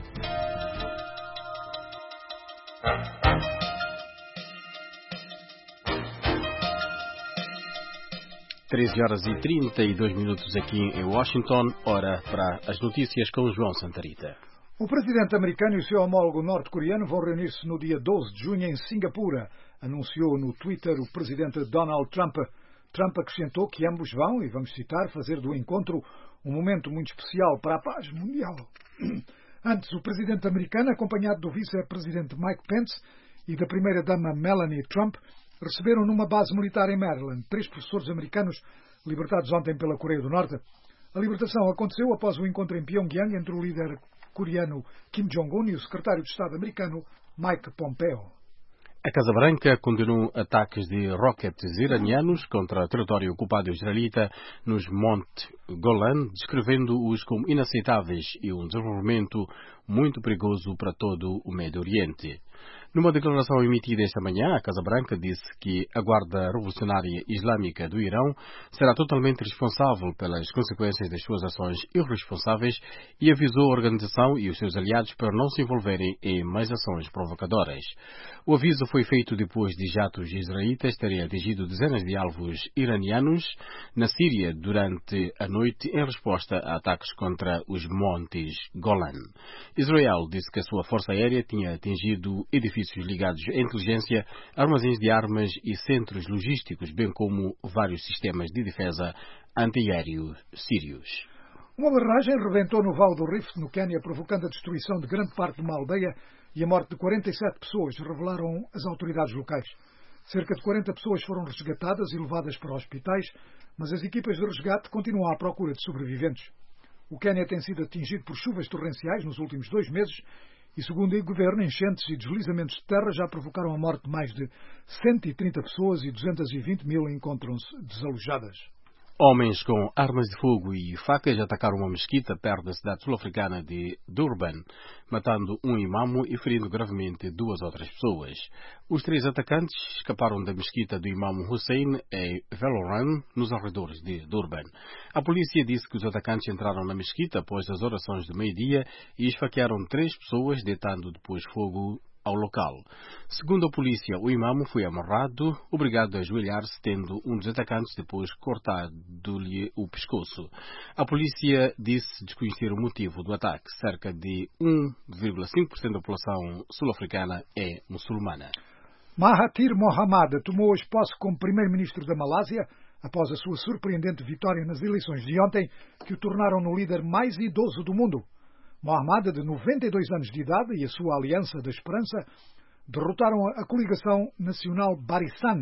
treze horas e trinta e dois minutos aqui em Washington, hora para as notícias com João Santarita. O presidente americano e o seu homólogo norte-coreano vão reunir-se no dia doze de junho em Singapura, anunciou no Twitter o presidente Donald Trump. Trump acrescentou que ambos vão, e vamos citar, fazer do encontro um momento muito especial para a paz mundial. Antes, o presidente americano, acompanhado do vice-presidente Mike Pence e da primeira-dama Melania Trump, receberam numa base militar em Maryland três professores americanos libertados ontem pela Coreia do Norte. A libertação aconteceu após o encontro em Pyongyang entre o líder coreano Kim Jong-un e o secretário de Estado americano Mike Pompeo. A Casa Branca condenou ataques de roquetes iranianos contra o território ocupado israelita nos Monte Golan, descrevendo-os como inaceitáveis e um desenvolvimento muito perigoso para todo o Médio Oriente. Numa declaração emitida esta manhã, a Casa Branca disse que a Guarda Revolucionária Islâmica do Irão será totalmente responsável pelas consequências das suas ações irresponsáveis e avisou a organização e os seus aliados para não se envolverem em mais ações provocadoras. O aviso foi feito depois de jatos israelitas terem atingido dezenas de alvos iranianos na Síria durante a noite em resposta a ataques contra os Montes Golan. Israel disse que a sua força aérea tinha atingido edifícios ligados à inteligência, armazéns de armas e centros logísticos, bem como vários sistemas de defesa antiaéreo sírios. Uma barragem rebentou no Vale do Rift, no Quênia, provocando a destruição de grande parte de uma aldeia e a morte de quarenta e sete pessoas, revelaram as autoridades locais. Cerca de quarenta pessoas foram resgatadas e levadas para hospitais, mas as equipas de resgate continuam à procura de sobreviventes. O Quênia tem sido atingido por chuvas torrenciais nos últimos dois meses e, segundo o governo, enchentes e deslizamentos de terra já provocaram a morte de mais de cento e trinta pessoas e duzentos e vinte mil encontram-se desalojadas. Homens com armas de fogo e facas atacaram uma mesquita perto da cidade sul-africana de Durban, matando um imamo e ferindo gravemente duas outras pessoas. Os três atacantes escaparam da mesquita do imamo Hussein em Veloran, nos arredores de Durban. A polícia disse que os atacantes entraram na mesquita após as orações do meio-dia e esfaquearam três pessoas, deitando depois fogo ao local. Segundo a polícia, o imamo foi amarrado, obrigado a ajoelhar-se, tendo um dos atacantes depois cortado-lhe o pescoço. A polícia disse desconhecer o motivo do ataque. Cerca de um vírgula cinco por cento da população sul-africana é muçulmana. Mahathir Mohamad tomou hoje posse como primeiro-ministro da Malásia após a sua surpreendente vitória nas eleições de ontem, que o tornaram no líder mais idoso do mundo. Mohamad, de noventa e dois anos de idade, e a sua Aliança da Esperança derrotaram a coligação nacional Barisan,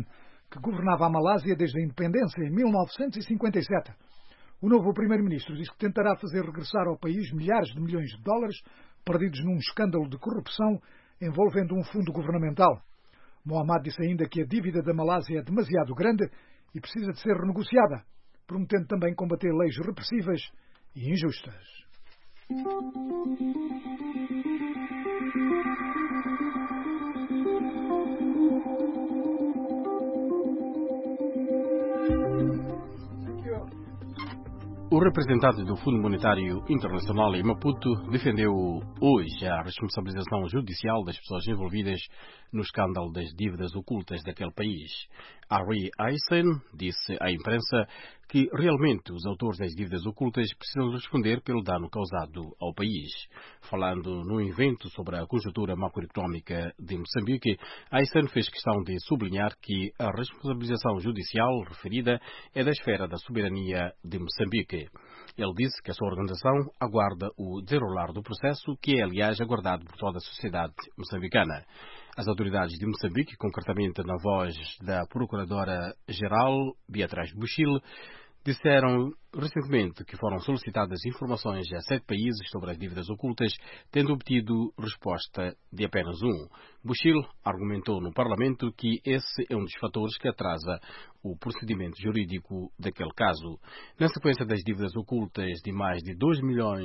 que governava a Malásia desde a independência em mil novecentos e cinquenta e sete. O novo primeiro-ministro diz que tentará fazer regressar ao país milhares de milhões de dólares perdidos num escândalo de corrupção envolvendo um fundo governamental. Mohamad disse ainda que a dívida da Malásia é demasiado grande e precisa de ser renegociada, prometendo também combater leis repressivas e injustas. O representante do Fundo Monetário Internacional em Maputo defendeu hoje a responsabilização judicial das pessoas envolvidas no escândalo das dívidas ocultas daquele país. Ari Eisen disse à imprensa que realmente os autores das dívidas ocultas precisam responder pelo dano causado ao país. Falando num evento sobre a conjuntura macroeconómica de Moçambique, Eisen fez questão de sublinhar que a responsabilização judicial referida é da esfera da soberania de Moçambique. Ele disse que a sua organização aguarda o desenrolar do processo, que é, aliás, aguardado por toda a sociedade moçambicana. As autoridades de Moçambique, concretamente na voz da Procuradora-Geral Beatriz Buchil, disseram recentemente que foram solicitadas informações a sete países sobre as dívidas ocultas, tendo obtido resposta de apenas um. Buchil argumentou no Parlamento que esse é um dos fatores que atrasa o procedimento jurídico daquele caso. Na sequência das dívidas ocultas de mais de dois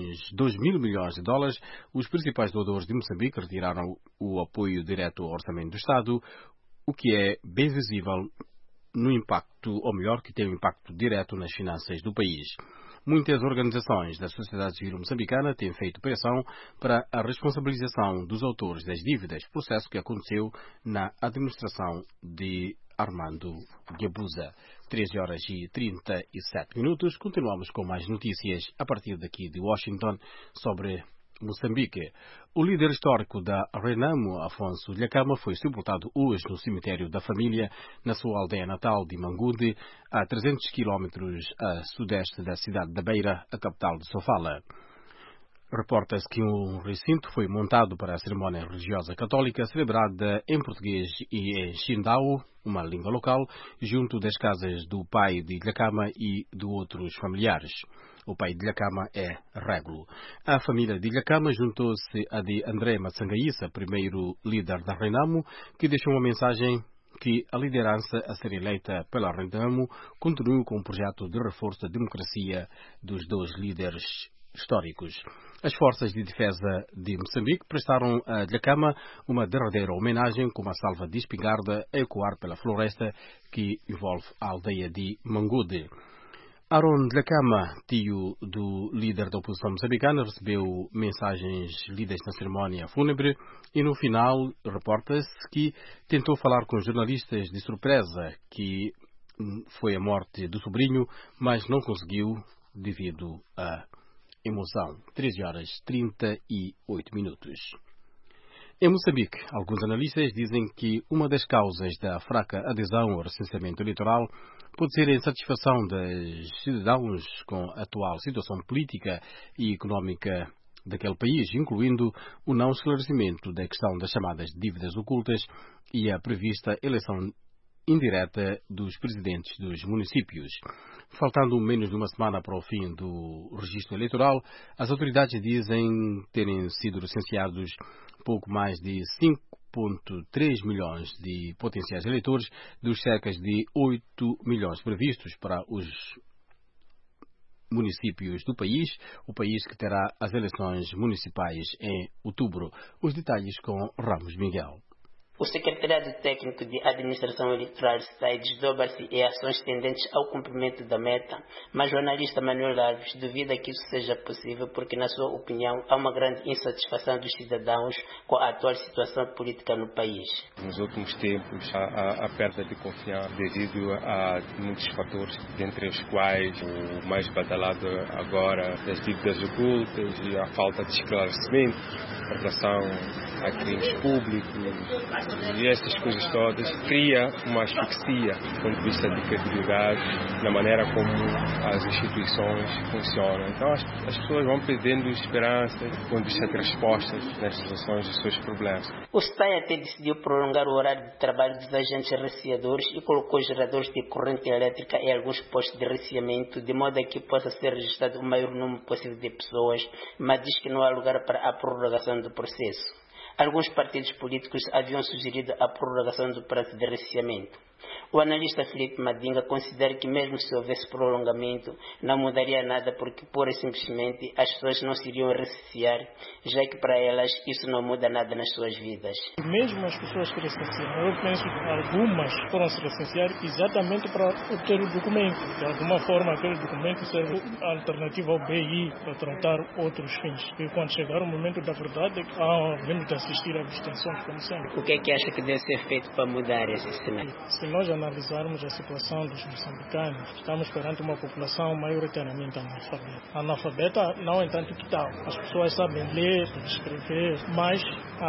mil milhões de dólares, os principais doadores de Moçambique retiraram o apoio direto ao orçamento do Estado, o que é bem visível no impacto, ou melhor, que tem um impacto direto nas finanças do país. Muitas organizações da sociedade civil moçambicana têm feito pressão para a responsabilização dos autores das dívidas, processo que aconteceu na administração de Armando Guebuza. treze horas e trinta e sete minutos. Continuamos com mais notícias a partir daqui de Washington sobre Moçambique. O líder histórico da Renamo, Afonso Dhlakama, foi sepultado hoje no cemitério da família, na sua aldeia natal de Mangude, a trezentos quilómetros a sudeste da cidade da Beira, a capital de Sofala. Reporta-se que um recinto foi montado para a cerimónia religiosa católica celebrada em português e em Xindao, uma língua local, junto das casas do pai de Dhlakama e de outros familiares. O pai de Dhlakama é Régulo. A família de Dhlakama juntou-se a de André Matsangaíssa, primeiro líder da Renamo, que deixou uma mensagem que a liderança a ser eleita pela Renamo continue com o projeto de reforço da democracia dos dois líderes históricos. As forças de defesa de Moçambique prestaram a Dhlakama uma derradeira homenagem com uma salva de espingarda a ecoar pela floresta que envolve a aldeia de Mangude. Aaron Dhlakama, tio do líder da oposição moçambicana, recebeu mensagens lidas na cerimónia fúnebre e no final reporta-se que tentou falar com jornalistas de surpresa, que foi a morte do sobrinho, mas não conseguiu devido à emoção. treze horas e trinta e oito minutos. Em Moçambique, alguns analistas dizem que uma das causas da fraca adesão ao recenseamento eleitoral pode ser a insatisfação dos cidadãos com a atual situação política e económica daquele país, incluindo o não esclarecimento da questão das chamadas dívidas ocultas e a prevista eleição indireta dos presidentes dos municípios. Faltando menos de uma semana para o fim do registro eleitoral, as autoridades dizem terem sido recenseados pouco mais de cinco vírgula três milhões de potenciais eleitores dos cerca de oito milhões previstos para os municípios do país, o país que terá as eleições municipais em outubro. Os detalhes com Ramos Miguel. O Secretariado Técnico de Administração Eleitoral S A I desdobra-se em ações tendentes ao cumprimento da meta, mas o analista Manuel Alves duvida que isso seja possível porque, na sua opinião, há uma grande insatisfação dos cidadãos com a atual situação política no país. Nos últimos tempos, há a perda de confiança devido a muitos fatores, dentre os quais o mais badalado agora, as dívidas ocultas e a falta de esclarecimento em relação a crimes públicos e essas coisas todas, cria uma asfixia do ponto de vista de credibilidade na maneira como as instituições funcionam. Então as, as pessoas vão perdendo esperança do ponto de vista de respostas nas soluções dos seus problemas. O S T A I até decidiu prolongar o horário de trabalho dos agentes receadores e colocou geradores de corrente elétrica em alguns postos de receamento, de modo a que possa ser registrado o maior número possível de pessoas, mas diz que não há lugar para a prorrogação do processo. Alguns partidos políticos haviam sugerido a prorrogação do prazo de receamento. O analista Filipe Madinga considera que mesmo se houvesse prolongamento, não mudaria nada porque, pura e simplesmente, as pessoas não se iriam recear, já que para elas isso não muda nada nas suas vidas. Mesmo as pessoas que recenseam, eu penso que algumas foram se recensear exatamente para obter o documento. De alguma forma, aquele documento serve alternativa ao B I para tratar outros fins. E quando chegar o momento da verdade, havemos de assistir a abstenções como sempre. O que é que acha que deve ser feito para mudar esse cenário? Se nós analisarmos a situação dos moçambicanos, estamos perante uma população maioritariamente analfabeta. Analfabeta não é tanto que tal. As pessoas sabem ler, escrever, mas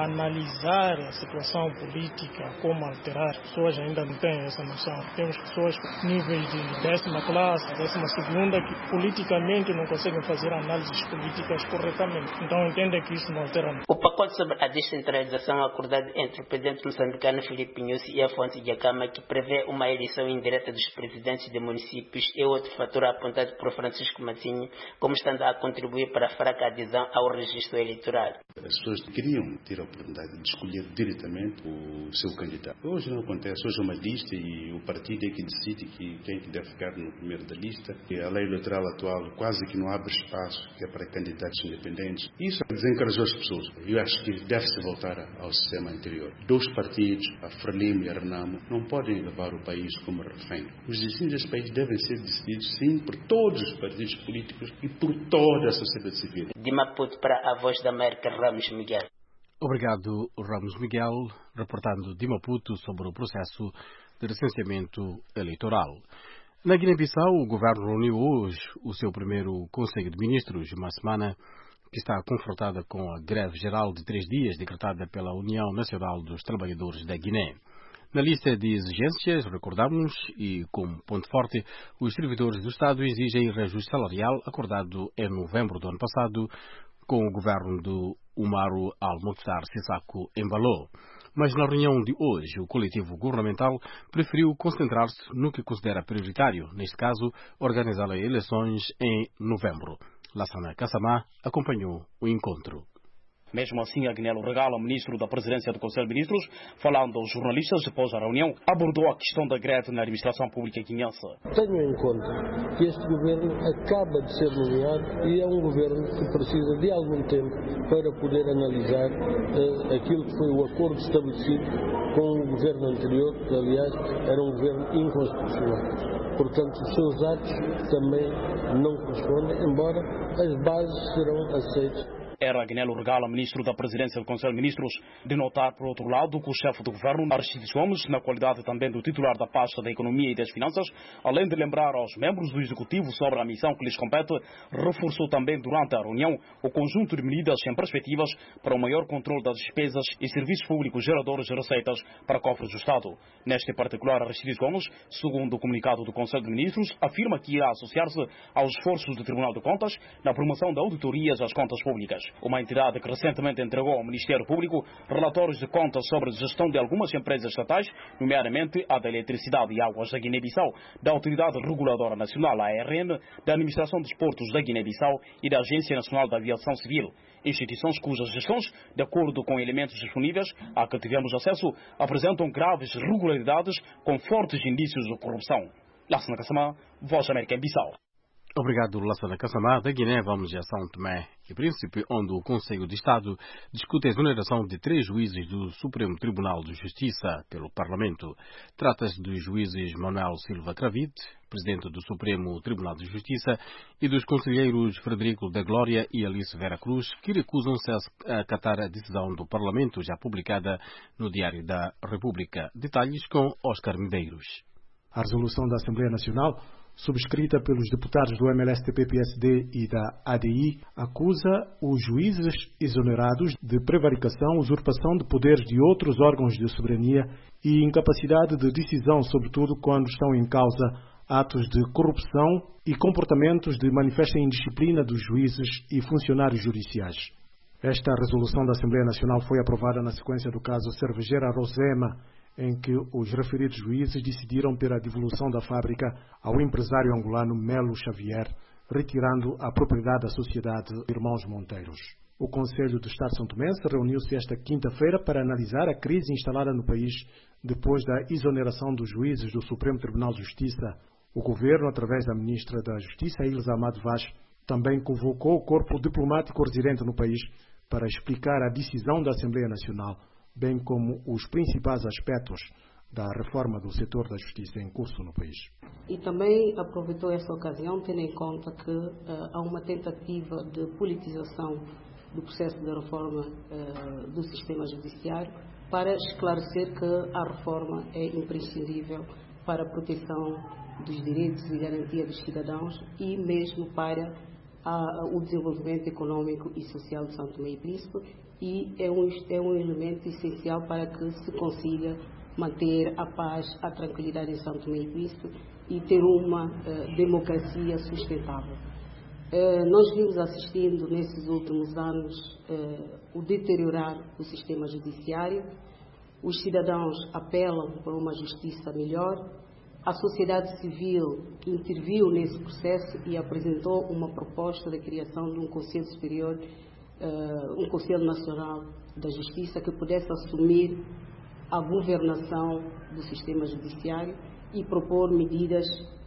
analisar a situação política, como alterar, as pessoas ainda não têm essa noção. Temos pessoas com níveis de décima classe, décima segunda, que politicamente não conseguem fazer análises políticas corretamente. Então entendem que isso não altera nada. O pacote sobre a descentralização acordado entre o presidente moçambicano Filipe Nyusi e Afonso Dhlakama, que prevê uma eleição indireta dos presidentes de municípios, é outro fator apontado por Francisco Massinho como estando a contribuir para a fraca adesão ao registro eleitoral. As pessoas queriam ter a oportunidade de escolher diretamente o seu candidato. Hoje não acontece. Hoje é uma lista e o partido é que decide que quem que deve ficar no primeiro da lista. E a lei eleitoral atual quase que não abre espaço que é para candidatos independentes. Isso desencorajou as pessoas. Eu acho que deve-se voltar ao sistema anterior. Dois partidos, a Frelimo e a Renamo, não podem levar o país como refém. Os destinos deste país devem ser decididos, sim, por todos os partidos políticos e por toda a sociedade civil. De Maputo para a Voz da América, Ramos Miguel. Obrigado, Ramos Miguel, reportando de Maputo sobre o processo de recenseamento eleitoral. Na Guiné-Bissau, o governo reuniu hoje o seu primeiro Conselho de Ministros, uma semana que está confrontada com a greve geral de três dias decretada pela União Nacional dos Trabalhadores da Guiné. Na lista de exigências, recordamos, e como ponto forte, os servidores do Estado exigem reajuste salarial acordado em novembro do ano passado com o governo do Umaru Al-Mukhtar Sissako Embalo. Mas na reunião de hoje, o coletivo governamental preferiu concentrar-se no que considera prioritário, neste caso, organizar as eleições em novembro. Lassana Kassamá acompanhou o encontro. Mesmo assim, Agnello Regala, ministro da Presidência do Conselho de Ministros, falando aos jornalistas após a reunião, abordou a questão da greve na administração pública guinense. Tenho em conta que este governo acaba de ser nomeado e é um governo que precisa de algum tempo para poder analisar uh, aquilo que foi o acordo estabelecido com o governo anterior, que aliás era um governo inconstitucional. Portanto, os seus atos também não correspondem, embora as bases serão aceitas. Era Agnello Regala, ministro da Presidência do Conselho de Ministros, de notar, por outro lado, que o chefe do governo, Aristides Gomes, na qualidade também do titular da pasta da Economia e das Finanças, além de lembrar aos membros do Executivo sobre a missão que lhes compete, reforçou também durante a reunião o conjunto de medidas em perspectivas para o maior controle das despesas e serviços públicos geradores de receitas para cofres do Estado. Neste particular, Aristides Gomes, segundo o comunicado do Conselho de Ministros, afirma que irá associar-se aos esforços do Tribunal de Contas na promoção de auditorias às contas públicas. Uma entidade que recentemente entregou ao Ministério Público relatórios de contas sobre a gestão de algumas empresas estatais, nomeadamente a da Eletricidade e Águas da Guiné-Bissau, da Autoridade Reguladora Nacional, a R N, da Administração dos Portos da Guiné-Bissau e da Agência Nacional da Aviação Civil. Instituições cujas gestões, de acordo com elementos disponíveis a que tivemos acesso, apresentam graves irregularidades com fortes indícios de corrupção. Lassana Kassamá, Voz da América em Bissau. Obrigado, Lassana Kassamá. Da Guiné vamos a São Tomé e Príncipe, onde o Conselho de Estado discute a exoneração de três juízes do Supremo Tribunal de Justiça pelo Parlamento. Trata-se dos juízes Manuel Silva Cravite, presidente do Supremo Tribunal de Justiça, e dos conselheiros Frederico da Glória e Alice Vera Cruz, que recusam-se a acatar a decisão do Parlamento, já publicada no Diário da República. Detalhes com Oscar Medeiros. A resolução da Assembleia Nacional subscrita pelos deputados do M L S T P P S D e da A D I, acusa os juízes exonerados de prevaricação, usurpação de poderes de outros órgãos de soberania e incapacidade de decisão, sobretudo quando estão em causa atos de corrupção e comportamentos de manifesta indisciplina dos juízes e funcionários judiciais. Esta resolução da Assembleia Nacional foi aprovada na sequência do caso Cervejeira Rosema, em que os referidos juízes decidiram pela devolução da fábrica ao empresário angolano Melo Xavier, retirando a propriedade da sociedade Irmãos Monteiros. O Conselho do Estado São Tomense reuniu-se esta quinta-feira para analisar a crise instalada no país depois da exoneração dos juízes do Supremo Tribunal de Justiça. O governo, através da ministra da Justiça, Ilza Amado Vaz, também convocou o corpo diplomático residente no país para explicar a decisão da Assembleia Nacional, bem como os principais aspectos da reforma do setor da justiça em curso no país. E também aproveitou essa ocasião, tendo em conta que uh, há uma tentativa de politização do processo de reforma uh, do sistema judiciário, para esclarecer que a reforma é imprescindível para a proteção dos direitos e garantia dos cidadãos e mesmo para a, o desenvolvimento econômico e social de São Tomé e Príncipe, e é um, é um elemento essencial para que se consiga manter a paz, a tranquilidade em São Tomé e Príncipe e ter uma uh, democracia sustentável. Uh, nós vimos assistindo nesses últimos anos uh, o deteriorar do sistema judiciário, os cidadãos apelam por uma justiça melhor, a sociedade civil interviu nesse processo e apresentou uma proposta de criação de um Conselho Superior, uh, um Conselho Nacional da Justiça que pudesse assumir a governação do sistema judiciário e propor medidas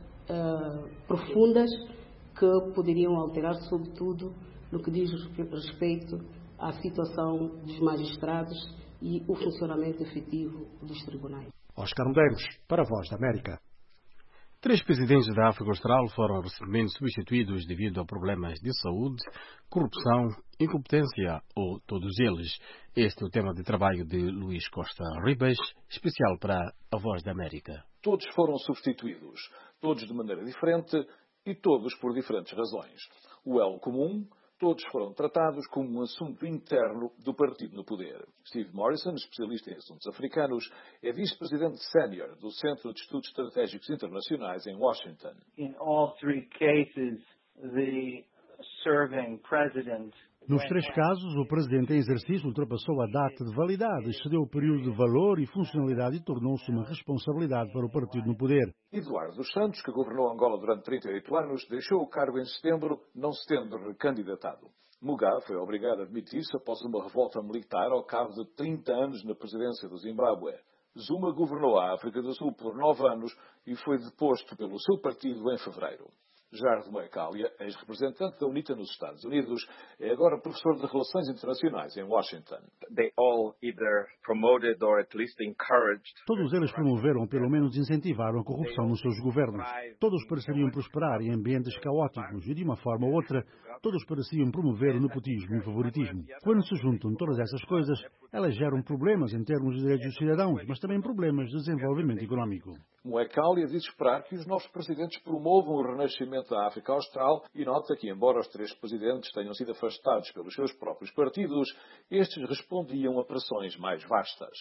uh, profundas que poderiam alterar, sobretudo, no que diz respeito à situação dos magistrados e o funcionamento efetivo dos tribunais. Oscar Medeiros, para a Voz da América. Três presidentes da África Austral foram recentemente substituídos devido a problemas de saúde, corrupção, incompetência ou todos eles. Este é o tema de trabalho de Luís Costa Ribas, especial para a Voz da América. Todos foram substituídos, todos de maneira diferente e todos por diferentes razões. O elo comum, todos foram tratados como um assunto interno do partido no poder. Steve Morrison, especialista em assuntos africanos, é vice-presidente sénior do Centro de Estudos Estratégicos Internacionais em Washington. In all three cases, the serving president Nos três casos, o presidente em exercício ultrapassou a data de validade, excedeu o período de valor e funcionalidade e tornou-se uma responsabilidade para o partido no poder. Eduardo dos Santos, que governou Angola durante trinta e oito anos, deixou o cargo em setembro, não se tendo recandidatado. Mugabe foi obrigado a admitir-se após uma revolta militar ao cabo de trinta anos na presidência do Zimbábue. Zuma governou a África do Sul por nove anos e foi deposto pelo seu partido em fevereiro. Gerard Moekalia, ex-representante da UNITA nos Estados Unidos, é agora professor de Relações Internacionais em Washington. They all either promoted or at least encouraged. Todos eles promoveram ou pelo menos incentivaram a corrupção nos seus governos. Todos pareciam prosperar em ambientes caóticos e, de uma forma ou outra, todos pareciam promover o nepotismo e o favoritismo. Quando se juntam todas essas coisas, elas geram problemas em termos de direitos dos cidadãos, mas também problemas de desenvolvimento económico. Moekalia diz esperar que os novos presidentes promovam o renascimento da África Austral e nota que, embora os três presidentes tenham sido afastados pelos seus próprios partidos, estes respondiam a pressões mais vastas.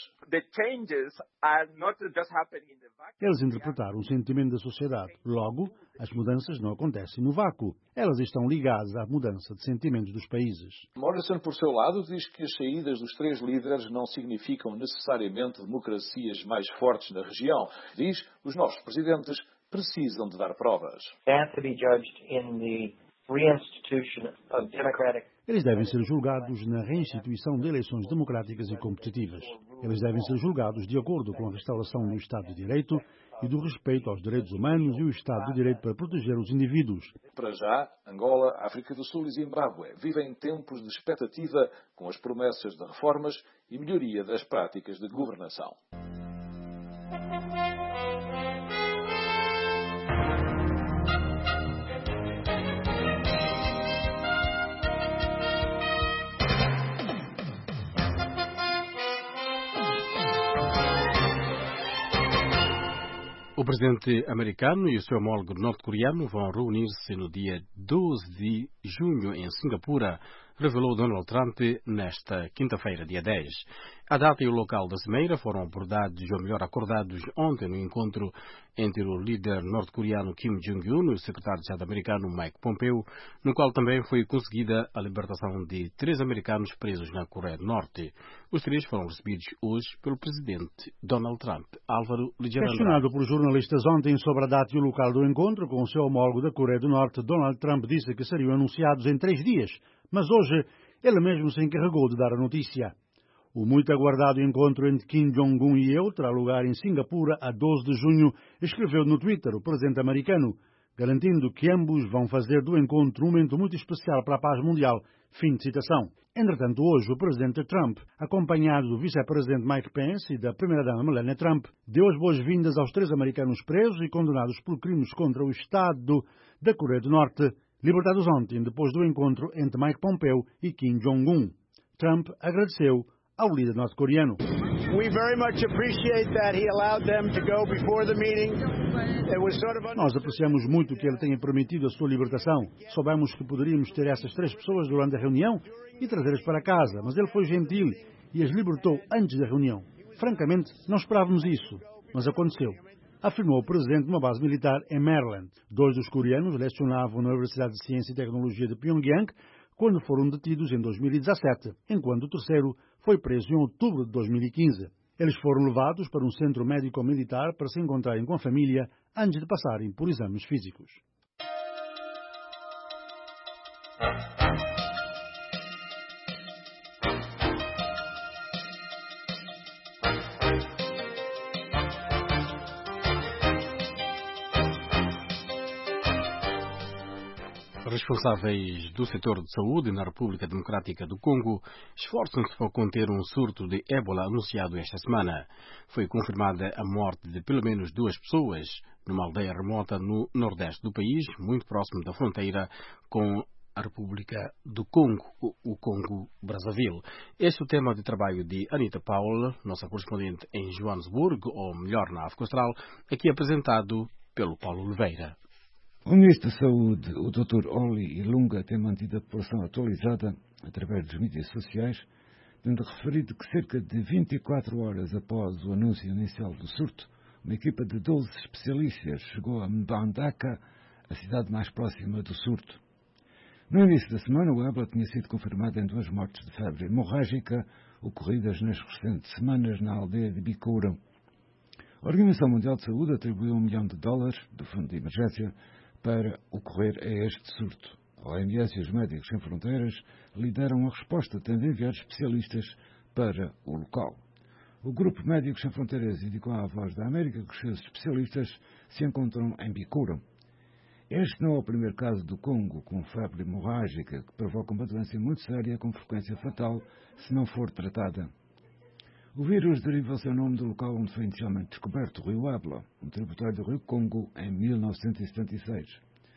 Eles interpretaram o sentimento da sociedade. Logo, as mudanças não acontecem no vácuo. Elas estão ligadas à mudança de sentimentos dos países. Morrison, por seu lado, diz que as saídas dos três líderes não significam necessariamente democracias mais fortes na região. Diz que os novos presidentes precisam de dar provas. Eles devem ser julgados na reinstituição de eleições democráticas e competitivas. Eles devem ser julgados de acordo com a restauração do Estado de Direito e do respeito aos direitos humanos e o Estado de Direito para proteger os indivíduos. Para já, Angola, África do Sul e Zimbábue vivem tempos de expectativa com as promessas de reformas e melhoria das práticas de governação. O presidente americano e o seu homólogo norte-coreano vão reunir-se no dia doze de junho em Singapura, revelou Donald Trump nesta quinta-feira, dia dez. A data e o local da cimeira foram abordados, ou melhor, acordados ontem no encontro entre o líder norte-coreano Kim Jong-un e o secretário de Estado americano Mike Pompeo, no qual também foi conseguida a libertação de três americanos presos na Coreia do Norte. Os três foram recebidos hoje pelo presidente Donald Trump. Álvaro Ligeiro. Questionado por jornalistas ontem sobre a data e o local do encontro com o seu homólogo da Coreia do Norte, Donald Trump disse que seriam anunciados em três dias, mas hoje ele mesmo se encarregou de dar a notícia. O muito aguardado encontro entre Kim Jong-un e eu terá lugar em Singapura a doze de junho, escreveu no Twitter o presidente americano, garantindo que ambos vão fazer do encontro um momento muito especial para a paz mundial. Fim de citação. Entretanto, hoje o presidente Trump, acompanhado do vice-presidente Mike Pence e da primeira-dama Melania Trump, deu as boas-vindas aos três americanos presos e condenados por crimes contra o Estado da Coreia do Norte, libertados ontem depois do encontro entre Mike Pompeo e Kim Jong-un. Trump agradeceu ao líder norte-coreano. Nós apreciamos muito que ele tenha permitido a sua libertação. Soubemos que poderíamos ter essas três pessoas durante a reunião e trazê-las para casa, mas ele foi gentil e as libertou antes da reunião. Francamente, não esperávamos isso, mas aconteceu, afirmou o presidente de uma base militar em Maryland. Dois dos coreanos lecionavam na Universidade de Ciência e Tecnologia de Pyongyang quando foram detidos em dois mil e dezassete, enquanto o terceiro foi preso em outubro de dois mil e quinze. Eles foram levados para um centro médico-militar para se encontrarem com a família antes de passarem por exames físicos. Responsáveis do setor de saúde na República Democrática do Congo esforçam-se para conter um surto de ébola anunciado esta semana. Foi confirmada a morte de pelo menos duas pessoas numa aldeia remota no nordeste do país, muito próximo da fronteira com a República do Congo, o Congo-Brazzaville. Este é o tema de trabalho de Anita Paula, nossa correspondente em Joanesburgo, ou melhor, na África Austral, aqui apresentado pelo Paulo Oliveira. O Ministro da Saúde, o doutor Oli Ilunga, tem mantido a população atualizada através dos mídias sociais, tendo referido que cerca de vinte e quatro horas após o anúncio inicial do surto, uma equipa de doze especialistas chegou a Mbandaka, a cidade mais próxima do surto. No início da semana, o ébola tinha sido confirmado em duas mortes de febre hemorrágica ocorridas nas restantes semanas na aldeia de Bikoura. A Organização Mundial de Saúde atribuiu um milhão de dólares do Fundo de Emergência para ocorrer a este surto. A O M S e os Médicos Sem Fronteiras lideram a resposta, tendo enviado especialistas para o local. O Grupo Médicos Sem Fronteiras indicou à Voz da América que os seus especialistas se encontram em Bikoura. Este não é o primeiro caso do Congo com febre hemorrágica, que provoca uma doença muito séria com frequência fatal se não for tratada. O vírus deriva o seu nome do local onde foi inicialmente descoberto, o rio Ébola, um tributário do rio Congo, em mil novecentos e setenta e seis.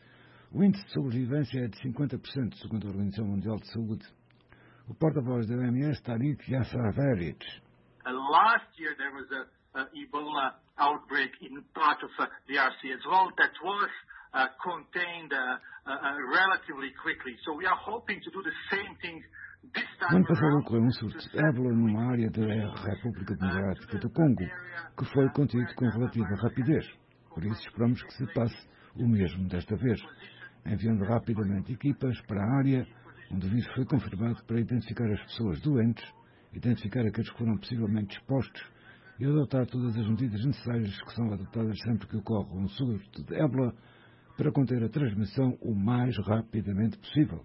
O índice de sobrevivência é de cinquenta por cento, segundo a Organização Mundial de Saúde. O porta-voz da O M S, Tarik Yassaveric. Uh, last year there was a, a Ebola outbreak in part of uh, D R C as well that was uh, contained uh, uh, relatively quickly. So we are hoping to do the same thing. No ano passado ocorreu um surto de ébola numa área da República Democrática do Congo, que foi contido com relativa rapidez. Por isso esperamos que se passe o mesmo desta vez, enviando rapidamente equipas para a área onde o vírus foi confirmado para identificar as pessoas doentes, identificar aqueles que foram possivelmente expostos e adotar todas as medidas necessárias que são adotadas sempre que ocorre um surto de ébola para conter a transmissão o mais rapidamente possível.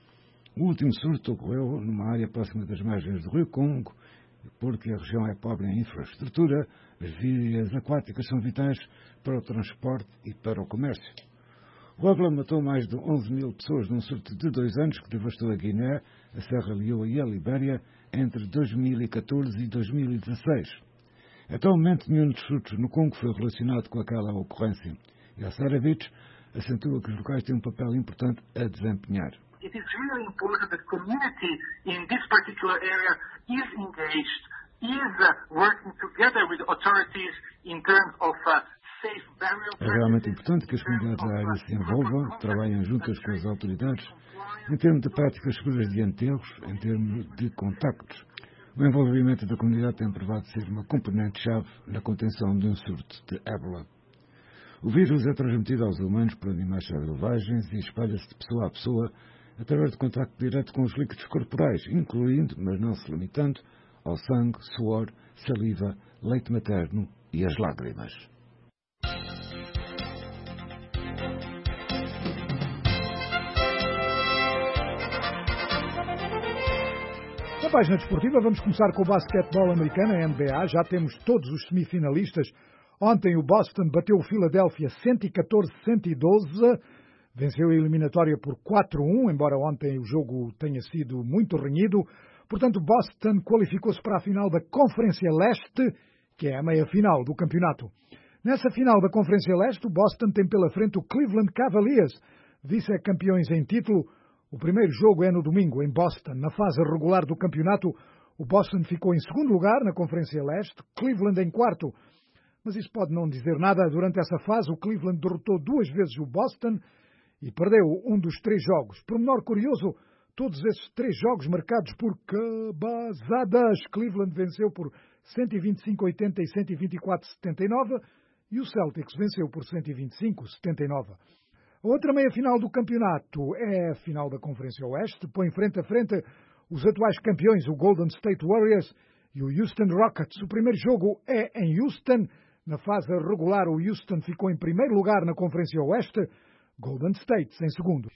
O último surto ocorreu numa área próxima das margens do rio Congo, porque a região é pobre em infraestrutura, as vias aquáticas são vitais para o transporte e para o comércio. O ébola matou mais de onze mil pessoas num surto de dois anos que devastou a Guiné, a Serra Leoa e a Libéria entre dois mil e catorze e dois mil e dezasseis. Até o momento, nenhum dos surtos no Congo foi relacionado com aquela ocorrência. E a Saravich acentua que os locais têm um papel importante a desempenhar. It is really important that community in this particular area is engaged, is uh, working together with authorities in terms of uh, É realmente importante que as comunidades da área se envolvam, trabalhem juntas com as autoridades, em termos de práticas seguras de enterros, em termos de contactos. O envolvimento da comunidade tem provado ser uma componente-chave na contenção de um surto de ébola. O vírus é transmitido aos humanos por animais selvagens e espalha-se de pessoa a pessoa através de contacto direto com os líquidos corporais, incluindo, mas não se limitando, ao sangue, suor, saliva, leite materno e as lágrimas. Na página desportiva vamos começar com o basquetebol americano, a N B A. Já temos todos os semifinalistas. Ontem o Boston bateu o Philadelphia cento e catorze a cento e doze. Venceu a eliminatória por quatro a um, embora ontem o jogo tenha sido muito renhido. Portanto, Boston qualificou-se para a final da Conferência Leste, que é a meia-final do campeonato. Nessa final da Conferência Leste, o Boston tem pela frente o Cleveland Cavaliers, vice-campeões em título. O primeiro jogo é no domingo, em Boston. Na fase regular do campeonato, o Boston ficou em segundo lugar na Conferência Leste, Cleveland em quarto. Mas isso pode não dizer nada. Durante essa fase, o Cleveland derrotou duas vezes o Boston e perdeu um dos três jogos. Por menor curioso, todos esses três jogos marcados por cabazadas. Cleveland venceu por cento e vinte e cinco a oitenta e cento e vinte e quatro a setenta e nove e o Celtics venceu por cento e vinte e cinco a setenta e nove. A outra meia-final do campeonato é a final da Conferência Oeste. Põe frente a frente os atuais campeões, o Golden State Warriors e o Houston Rockets. O primeiro jogo é em Houston. Na fase regular, o Houston ficou em primeiro lugar na Conferência Oeste, Golden State em segundo.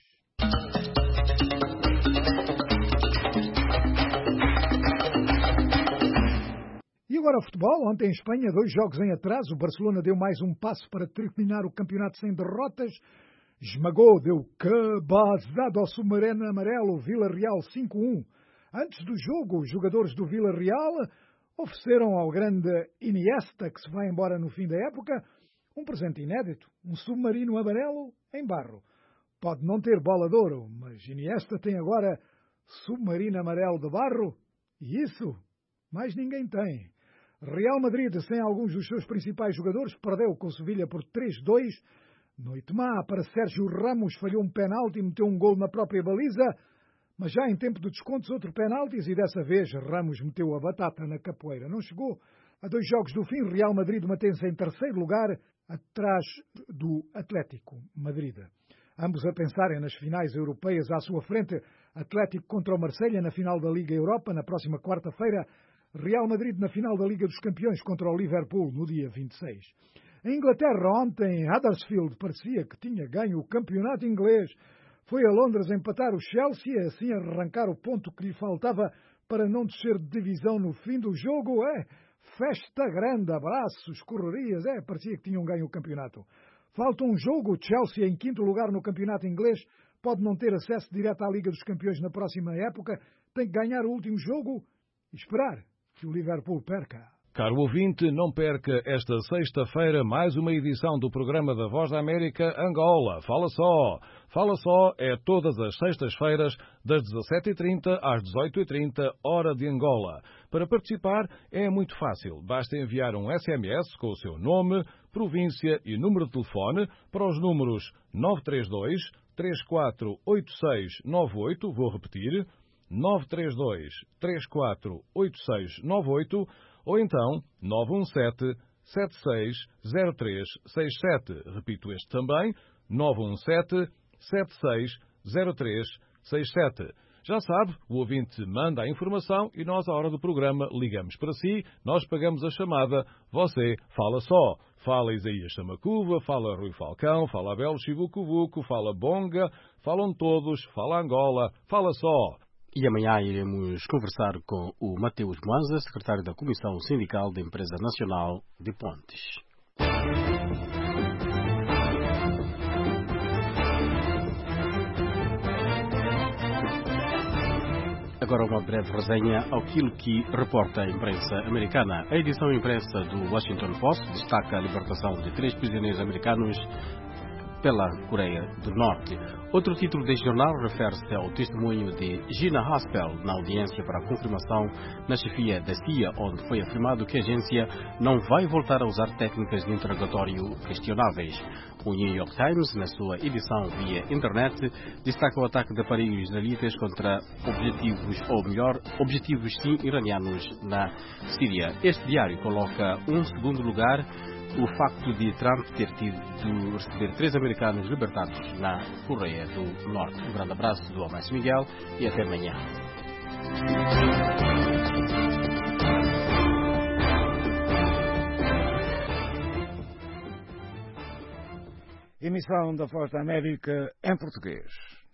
E agora o futebol. Ontem em Espanha, dois jogos em atraso. O Barcelona deu mais um passo para terminar o campeonato sem derrotas. Esmagou, deu cabazada ao submarino amarelo, Vila Real cinco a um. Antes do jogo, os jogadores do Vila Real ofereceram ao grande Iniesta, que se vai embora no fim da época, um presente inédito, um submarino amarelo em barro. Pode não ter bola de ouro, mas Iniesta tem agora submarino amarelo de barro e isso mais ninguém tem. Real Madrid, sem alguns dos seus principais jogadores, perdeu com o Sevilha por três a dois. Noite má para Sérgio Ramos, falhou um penalti e meteu um gol na própria baliza, mas já em tempo de descontos outro penalti e dessa vez Ramos meteu a batata na capoeira. Não chegou a dois jogos do fim. Real Madrid mantém-se em terceiro lugar, atrás do Atlético Madrid. Ambos a pensarem nas finais europeias à sua frente, Atlético contra o Marselha na final da Liga Europa na próxima quarta-feira, Real Madrid na final da Liga dos Campeões contra o Liverpool no dia vinte e seis. Em Inglaterra, ontem, Huddersfield parecia que tinha ganho o campeonato inglês. Foi a Londres empatar o Chelsea e assim arrancar o ponto que lhe faltava para não descer de divisão no fim do jogo. É, festa grande, abraços, correrias, é, parecia que tinham ganho o campeonato. Falta um jogo, o Chelsea em quinto lugar no campeonato inglês, pode não ter acesso direto à Liga dos Campeões na próxima época, tem que ganhar o último jogo e esperar que o Liverpool perca. Caro ouvinte, não perca esta sexta-feira mais uma edição do programa da Voz da América Angola. Fala só! Fala só é todas as sextas-feiras, das dezassete e trinta às dezoito e trinta, hora de Angola. Para participar é muito fácil. Basta enviar um S M S com o seu nome, província e número de telefone para os números nove três dois, três quatro oito seis nove oito, vou repetir, nove três dois, três quatro oito seis nove oito, ou então nove um sete, sete seis zero três seis sete. Repito este também, nove um sete, sete seis zero três seis sete. Já sabe, o ouvinte manda a informação e nós, à hora do programa, ligamos para si, nós pagamos a chamada, você fala só. Fala Isaías Samacuva, fala Rui Falcão, fala Abel Chivucuvuco, fala Bonga, falam todos, fala Angola, fala só. E amanhã iremos conversar com o Mateus Moanza, secretário da Comissão Sindical da Empresa Nacional de Pontes. Agora uma breve resenha ao que reporta a imprensa americana. A edição impressa do Washington Post destaca a libertação de três prisioneiros americanos pela Coreia do Norte. Outro título deste jornal refere-se ao testemunho de Gina Haspel na audiência para a confirmação na chefia da C I A, onde foi afirmado que a agência não vai voltar a usar técnicas de interrogatório questionáveis. O New York Times, na sua edição via internet, destaca o ataque de aparelhos israelitas contra objetivos, ou melhor, objetivos sim iranianos na Síria. Este diário coloca um segundo lugar o facto de Trump ter tido de receber três americanos libertados na Coreia do Norte. Um grande abraço do Almais Miguel e até amanhã. Emissão da Voz da América em português.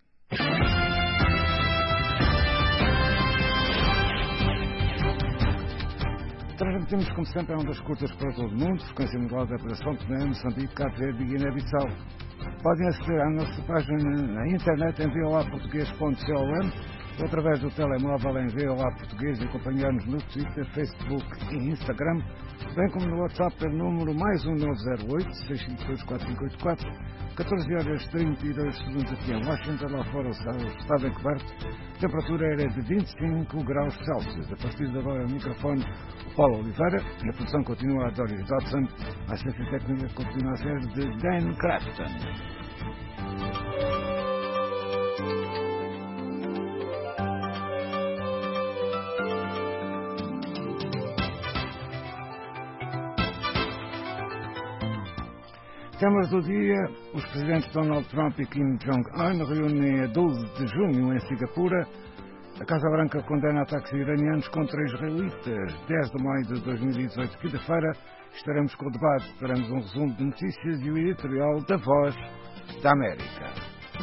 Transmitimos, como sempre, a ondas curtas para todo o mundo, frequência modulada para São Tomé, Moçambique, Cabo Verde e Guiné-Bissau. Podem aceder à nossa página na internet em v o a português ponto com ou através do telemóvel em V O A Português e acompanhar-nos no Twitter, Facebook e Instagram, bem como no WhatsApp pelo número mais um nove zero oito, seis cinco dois, quatro cinco oito quatro, catorze horas e trinta e dois segundos aqui em Washington, lá fora o estado encoberto. A temperatura era de vinte e cinco graus Celsius. A partir de agora, o microfone, o Paulo Oliveira, e a produção continua a Doris Dodson, a assistência técnica continua a ser de Dan Crafton. Temas do dia: os presidentes Donald Trump e Kim Jong-un reúnem a doze de junho em Singapura. A Casa Branca condena ataques iranianos contra israelitas. dez de maio de dois mil e dezoito, quinta-feira, estaremos com o debate. Teremos um resumo de notícias e o editorial da Voz da América.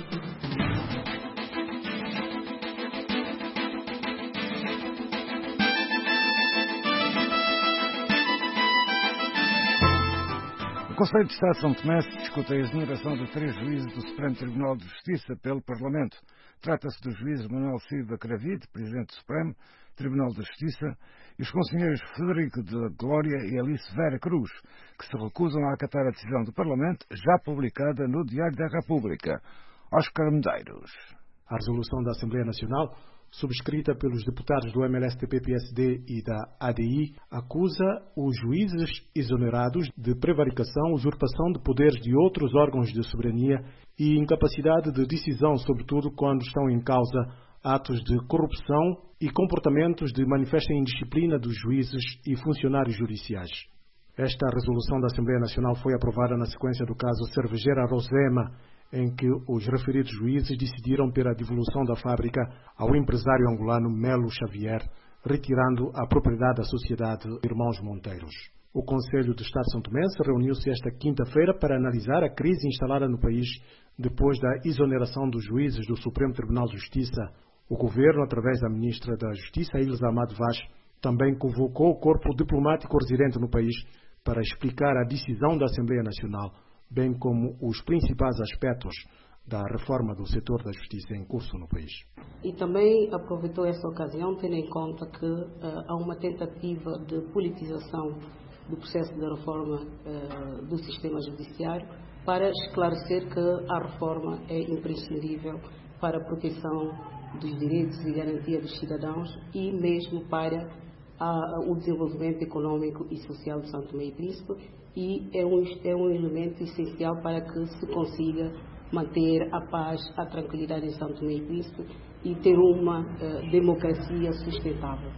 O Conselho de Estado de São Tomé discute a exoneração de três juízes do Supremo Tribunal de Justiça pelo Parlamento. Trata-se dos juízes Manuel Silva Cravide, Presidente do Supremo Tribunal de Justiça, e os conselheiros Frederico de Glória e Alice Vera Cruz, que se recusam a acatar a decisão do Parlamento, já publicada no Diário da República. Oscar Medeiros. A resolução da Assembleia Nacional, subscrita pelos deputados do M L S T P P S D e da A D I, acusa os juízes exonerados de prevaricação, usurpação de poderes de outros órgãos de soberania e incapacidade de decisão, sobretudo quando estão em causa atos de corrupção e comportamentos de manifesta indisciplina dos juízes e funcionários judiciais. Esta resolução da Assembleia Nacional foi aprovada na sequência do caso Cervejeira Rosema, em que os referidos juízes decidiram pela devolução da fábrica ao empresário angolano Melo Xavier, retirando a propriedade da sociedade Irmãos Monteiros. O Conselho de Estado São Tomense reuniu-se esta quinta-feira para analisar a crise instalada no país depois da exoneração dos juízes do Supremo Tribunal de Justiça. O Governo, através da Ministra da Justiça, Ilza Amado Vaz, também convocou o corpo diplomático residente no país para explicar a decisão da Assembleia Nacional, bem como os principais aspectos da reforma do setor da justiça em curso no país. E também aproveitou essa ocasião, tendo em conta que uh, há uma tentativa de politização do processo de reforma uh, do sistema judiciário, para esclarecer que a reforma é imprescindível para a proteção dos direitos e garantia dos cidadãos e mesmo para a, o desenvolvimento econômico e social de São Tomé e Príncipe, e é um, é um elemento essencial para que se consiga manter a paz, a tranquilidade em São Tomé e Príncipe e ter uma uh, democracia sustentável.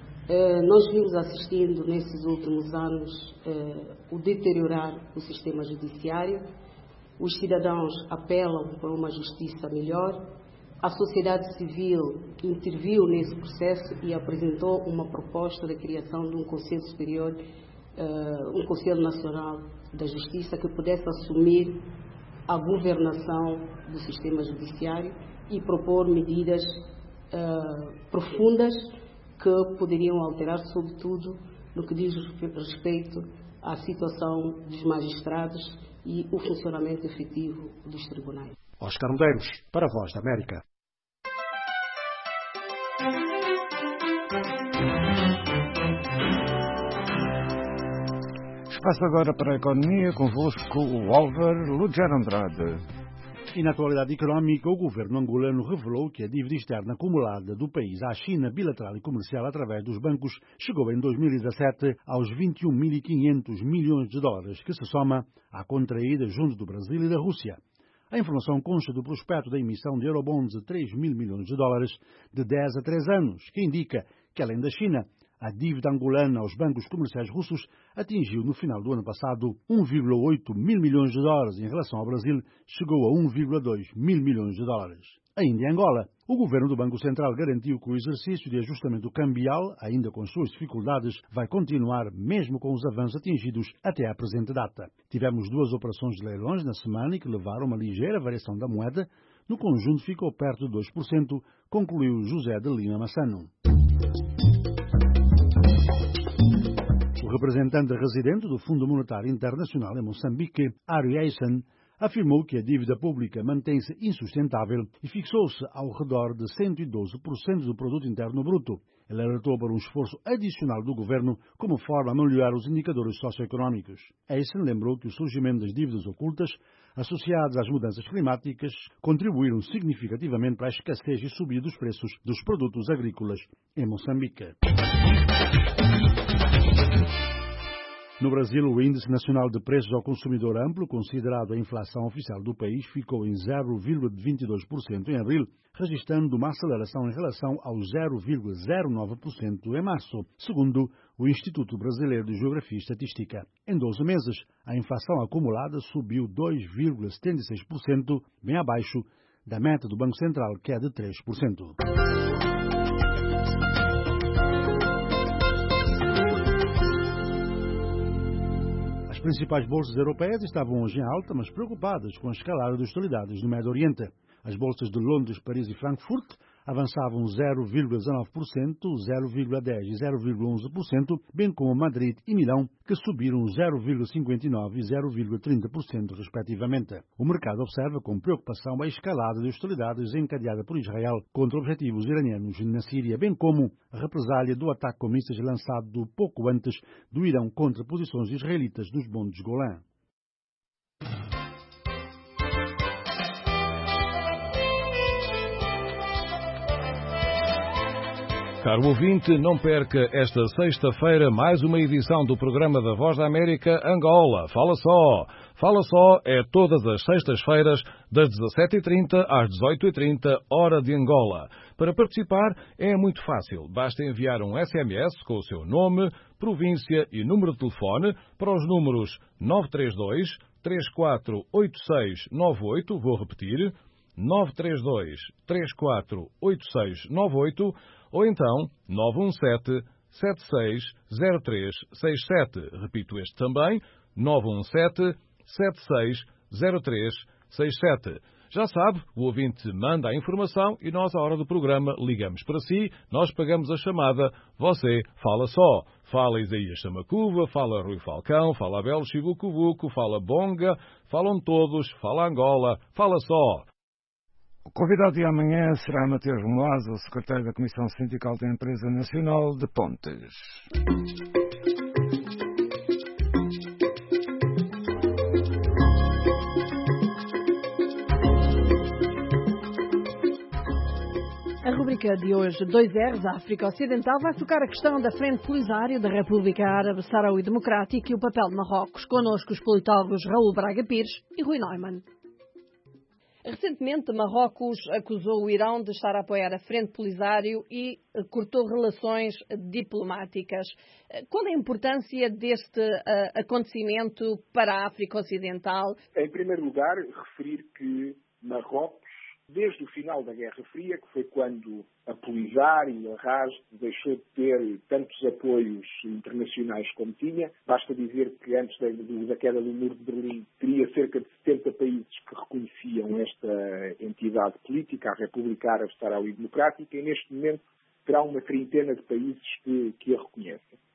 Uh, nós vimos assistindo nesses últimos anos uh, o deteriorar do sistema judiciário. Os cidadãos apelam por uma justiça melhor. A sociedade civil interviu nesse processo e apresentou uma proposta de criação de um Conselho Superior, uh, um Conselho Nacional da Justiça, que pudesse assumir a governação do sistema judiciário e propor medidas uh, profundas que poderiam alterar, sobretudo, no que diz respeito à situação dos magistrados e o funcionamento efetivo dos tribunais. Oscar Medeiros, para a Voz da América. Espaço agora para a economia, convosco o Álvaro Lugero Andrade. E na atualidade económica, o governo angolano revelou que a dívida externa acumulada do país à China bilateral e comercial através dos bancos chegou em dois mil e dezassete aos vinte e um mil e quinhentos milhões de dólares, que se soma à contraída junto do Brasil e da Rússia. A informação consta do prospecto da emissão de eurobonds de três mil milhões de dólares de dez a três anos, que indica que, além da China, a dívida angolana aos bancos comerciais russos atingiu no final do ano passado um vírgula oito mil milhões de dólares. Em relação ao Brasil, chegou a um vírgula dois mil milhões de dólares. Ainda em Angola, o governo do Banco Central garantiu que o exercício de ajustamento cambial, ainda com suas dificuldades, vai continuar mesmo com os avanços atingidos até à presente data. Tivemos duas operações de leilões na semana e que levaram uma ligeira variação da moeda. No conjunto ficou perto de dois por cento, concluiu José de Lima Massano. O representante residente do Fundo Monetário Internacional em Moçambique, Ari Eisen, afirmou que a dívida pública mantém-se insustentável e fixou-se ao redor de cento e doze por cento do produto interno bruto. Ele alertou para um esforço adicional do governo como forma a melhorar os indicadores socioeconómicos. Eisen lembrou que o surgimento das dívidas ocultas, associadas às mudanças climáticas, contribuíram significativamente para a escassez e subida dos preços dos produtos agrícolas em Moçambique. No Brasil, o Índice Nacional de Preços ao Consumidor Amplo, considerado a inflação oficial do país, ficou em zero vírgula vinte e dois por cento em abril, registrando uma aceleração em relação ao zero vírgula zero nove por cento em março, segundo o Instituto Brasileiro de Geografia e Estatística. Em doze meses, a inflação acumulada subiu dois vírgula setenta e seis por cento, bem abaixo da meta do Banco Central, que é de três por cento. As principais bolsas europeias estavam hoje em alta, mas preocupadas com a escalada de hostilidades no Médio Oriente. As bolsas de Londres, Paris e Frankfurt avançavam zero vírgula dezenove por cento, zero vírgula dez por cento e zero vírgula onze por cento, bem como Madrid e Milão, que subiram zero vírgula cinquenta e nove por cento e zero vírgula trinta por cento, respectivamente. O mercado observa com preocupação a escalada de hostilidades encadeada por Israel contra objetivos iranianos na Síria, bem como a represália do ataque com mísseis lançado pouco antes do Irão contra posições israelitas dos Montes Golã. Caro ouvinte, não perca esta sexta-feira mais uma edição do programa da Voz da América Angola. Fala só! Fala só é todas as sextas-feiras, das dezassete e trinta às dezoito e trinta, hora de Angola. Para participar é muito fácil. Basta enviar um S M S com o seu nome, província e número de telefone para os números nove três dois, três quatro oito seis nove oito, vou repetir, nove três dois, três quatro oito seis nove oito, ou então nove um sete, sete seis zero três seis sete. Repito este também, nove um sete, sete seis zero três seis sete. Já sabe, o ouvinte manda a informação e nós, à hora do programa, ligamos para si, nós pagamos a chamada, você fala só. Fala Isaías Samacuva, fala Rui Falcão, fala Abel Chivucuvuco, fala Bonga, falam todos, fala Angola, fala só. O convidado de amanhã será Mateus Moazo, secretário da Comissão Sindical da Empresa Nacional de Pontes. A rubrica de hoje, dois R's, a África Ocidental, vai focar a questão da Frente Polisário da República Árabe Saharaui Democrática e o papel de Marrocos. Connosco os politólogos Raul Braga Pires e Rui Neumann. Recentemente, Marrocos acusou o Irão de estar a apoiar a Frente Polisário e cortou relações diplomáticas. Qual é a importância deste uh, acontecimento para a África Ocidental? Em primeiro lugar, referir que Marrocos, desde o final da Guerra Fria, que foi quando a Polisário e a R A S deixou de ter tantos apoios internacionais como tinha. Basta dizer que antes da, da queda do Muro de Berlim teria cerca de setenta países que reconheciam esta entidade política, a República Árabe Saharaui Democrática, e neste momento terá uma trintena de países que, que a reconhecem.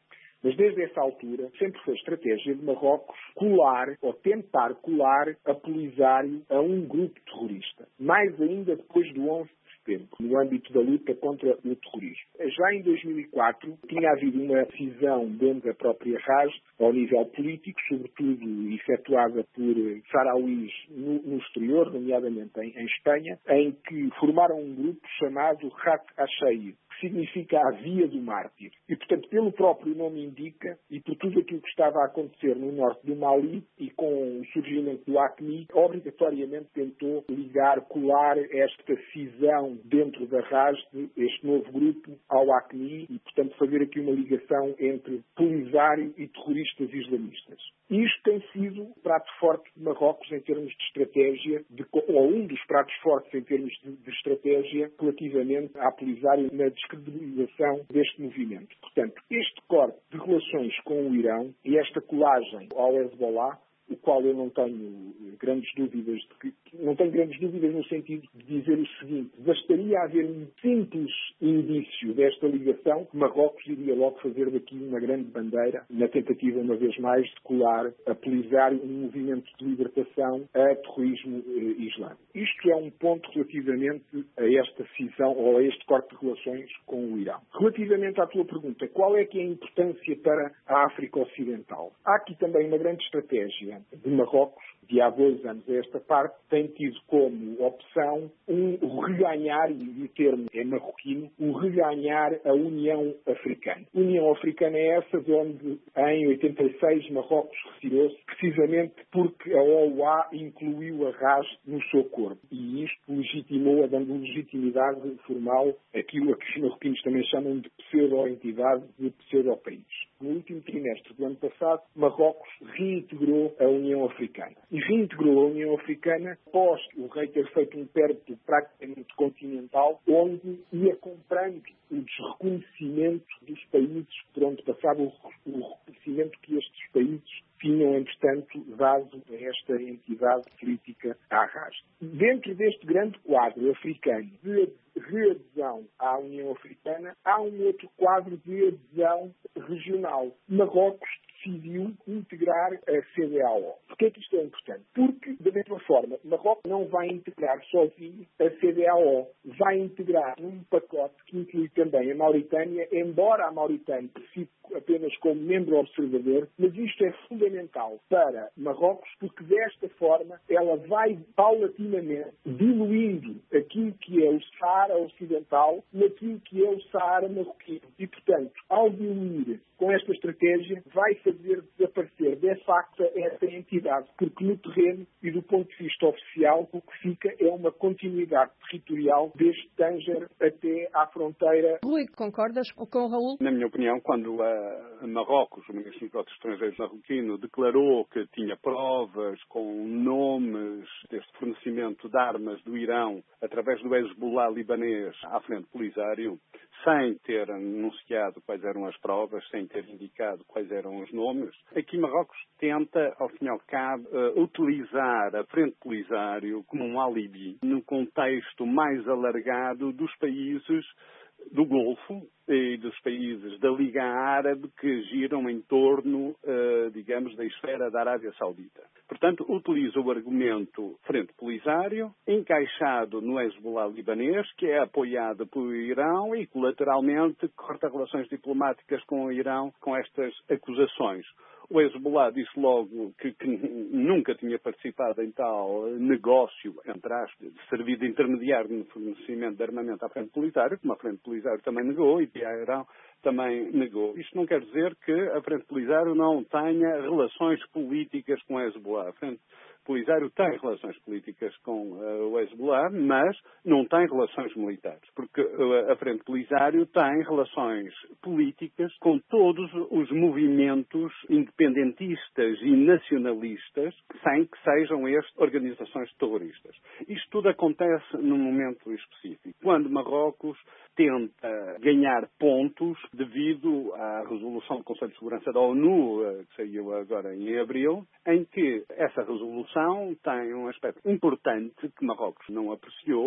Mas desde essa altura sempre foi estratégia de Marrocos colar ou tentar colar a Polisário a um grupo terrorista. Mais ainda depois do onze de setembro, no âmbito da luta contra o terrorismo. Já em dois mil e quatro tinha havido uma decisão dentro da própria Raj, ao nível político, sobretudo efetuada por sarauís no, no exterior, nomeadamente em, em Espanha, em que formaram um grupo chamado Rak Ashair, que significa a Via do Mártir. E, portanto, pelo próprio nome indica, e por tudo aquilo que estava a acontecer no norte do Mali e com o surgimento do AQMI, obrigatoriamente tentou ligar, colar esta cisão dentro da Raj, este novo grupo, ao AQMI e, portanto, fazer aqui uma ligação entre Polisário e terroristas islamistas. Isto tem sido o prato forte de Marrocos em termos de estratégia, de, ou um dos pratos fortes em termos de, de estratégia relativamente à Polisário na descredibilização deste movimento. Portanto, este corte de relações com o Irão e esta colagem ao Hezbollah, o qual eu não tenho grandes dúvidas, de que, não tenho grandes dúvidas no sentido de dizer o seguinte: bastaria haver um simples indício desta ligação, que Marrocos iria logo fazer daqui uma grande bandeira, na tentativa, uma vez mais, de colar a Polisário um movimento de libertação a terrorismo eh, islâmico. Isto é um ponto relativamente a esta cisão ou a este corte de relações com o Irão. Relativamente à tua pergunta, qual é que é a importância para a África Ocidental? Há aqui também uma grande estratégia de Marrocos, de há dois anos a esta parte, tem tido como opção um reganhar, e o termo é marroquino, um reganhar a União Africana. A União Africana é essa de onde, em oitenta e seis, Marrocos retirou-se, precisamente porque a O U A incluiu a Raj no seu corpo. E isto legitimou, dando legitimidade formal, aquilo a que os marroquinos também chamam de pseudo-entidade, de pseudo-país. No último trimestre do ano passado, Marrocos reintegrou a União Africana. E reintegrou a União Africana após o rei ter feito um périplo praticamente continental, onde ia comprando o desreconhecimento dos países por onde passava, o reconhecimento que estes países tinham, entretanto, dado a esta entidade política à Raj. Dentro deste grande quadro africano de readesão à União Africana, há um outro quadro de adesão regional. Marrocos decidiu integrar a C D A O. Porquê é que isto é importante? Porque, da mesma forma, Marrocos não vai integrar sozinho a C D A O. Vai integrar num pacote que inclui também a Mauritânia, embora a Mauritânia fique apenas como membro observador, mas isto é fundamental para Marrocos, porque desta forma ela vai paulatinamente diluindo aquilo que é o Saara Ocidental naquilo que é o Saara Marroquino. E, portanto, ao diluir com esta estratégia, vai fazer desaparecer de facto essa entidade, porque no terreno e do ponto de vista oficial, o que fica é uma continuidade territorial desde Tanger até à fronteira. Rui, concordas com o Raul? Na minha opinião, quando a Marrocos, o Ministro dos Negócios Estrangeiros marroquino, declarou que tinha provas com nomes deste fornecimento de armas do Irão através do Hezbollah libanês à frente do Polisário, sem ter anunciado quais eram as provas, sem ter indicado quais eram os nomes, aqui Marrocos tenta, ao fim e ao cabo, uh, utilizar a Frente Polisário como um alibi no contexto mais alargado dos países do Golfo e dos países da Liga Árabe que giram em torno, uh, digamos, da esfera da Arábia Saudita. Portanto, utiliza o argumento Frente Polisário, encaixado no Hezbollah libanês, que é apoiado pelo Irão e, colateralmente, corta relações diplomáticas com o Irão com estas acusações. O Hezbollah disse logo que, que nunca tinha participado em tal negócio, entre aspas, de servir de intermediário no fornecimento de armamento à Frente Polisário, como a Frente Polisário também negou e que a Irão também negou. Isto não quer dizer que a Frente Polisário não tenha relações políticas com o Hezbollah. A Frente Polisário tem relações políticas com uh, o Hezbollah, mas não tem relações militares, porque uh, a Frente Polisário tem relações políticas com todos os movimentos independentistas e nacionalistas, sem que sejam estas organizações terroristas. Isto tudo acontece num momento específico, quando Marrocos tenta ganhar pontos devido à resolução do Conselho de Segurança da ONU, uh, que saiu agora em abril, em que essa resolução tem um aspecto importante que Marrocos não apreciou,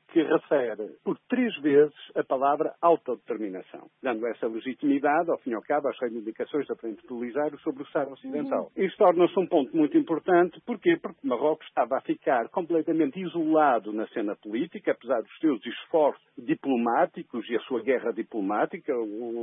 que refere por três vezes a palavra autodeterminação, dando essa legitimidade, ao fim e ao cabo, às reivindicações da Frente Polisário sobre o Sáhara Ocidental. Uhum. Isto torna-se um ponto muito importante. Porquê? Porque Marrocos estava a ficar completamente isolado na cena política, apesar dos seus esforços diplomáticos e a sua guerra diplomática. O,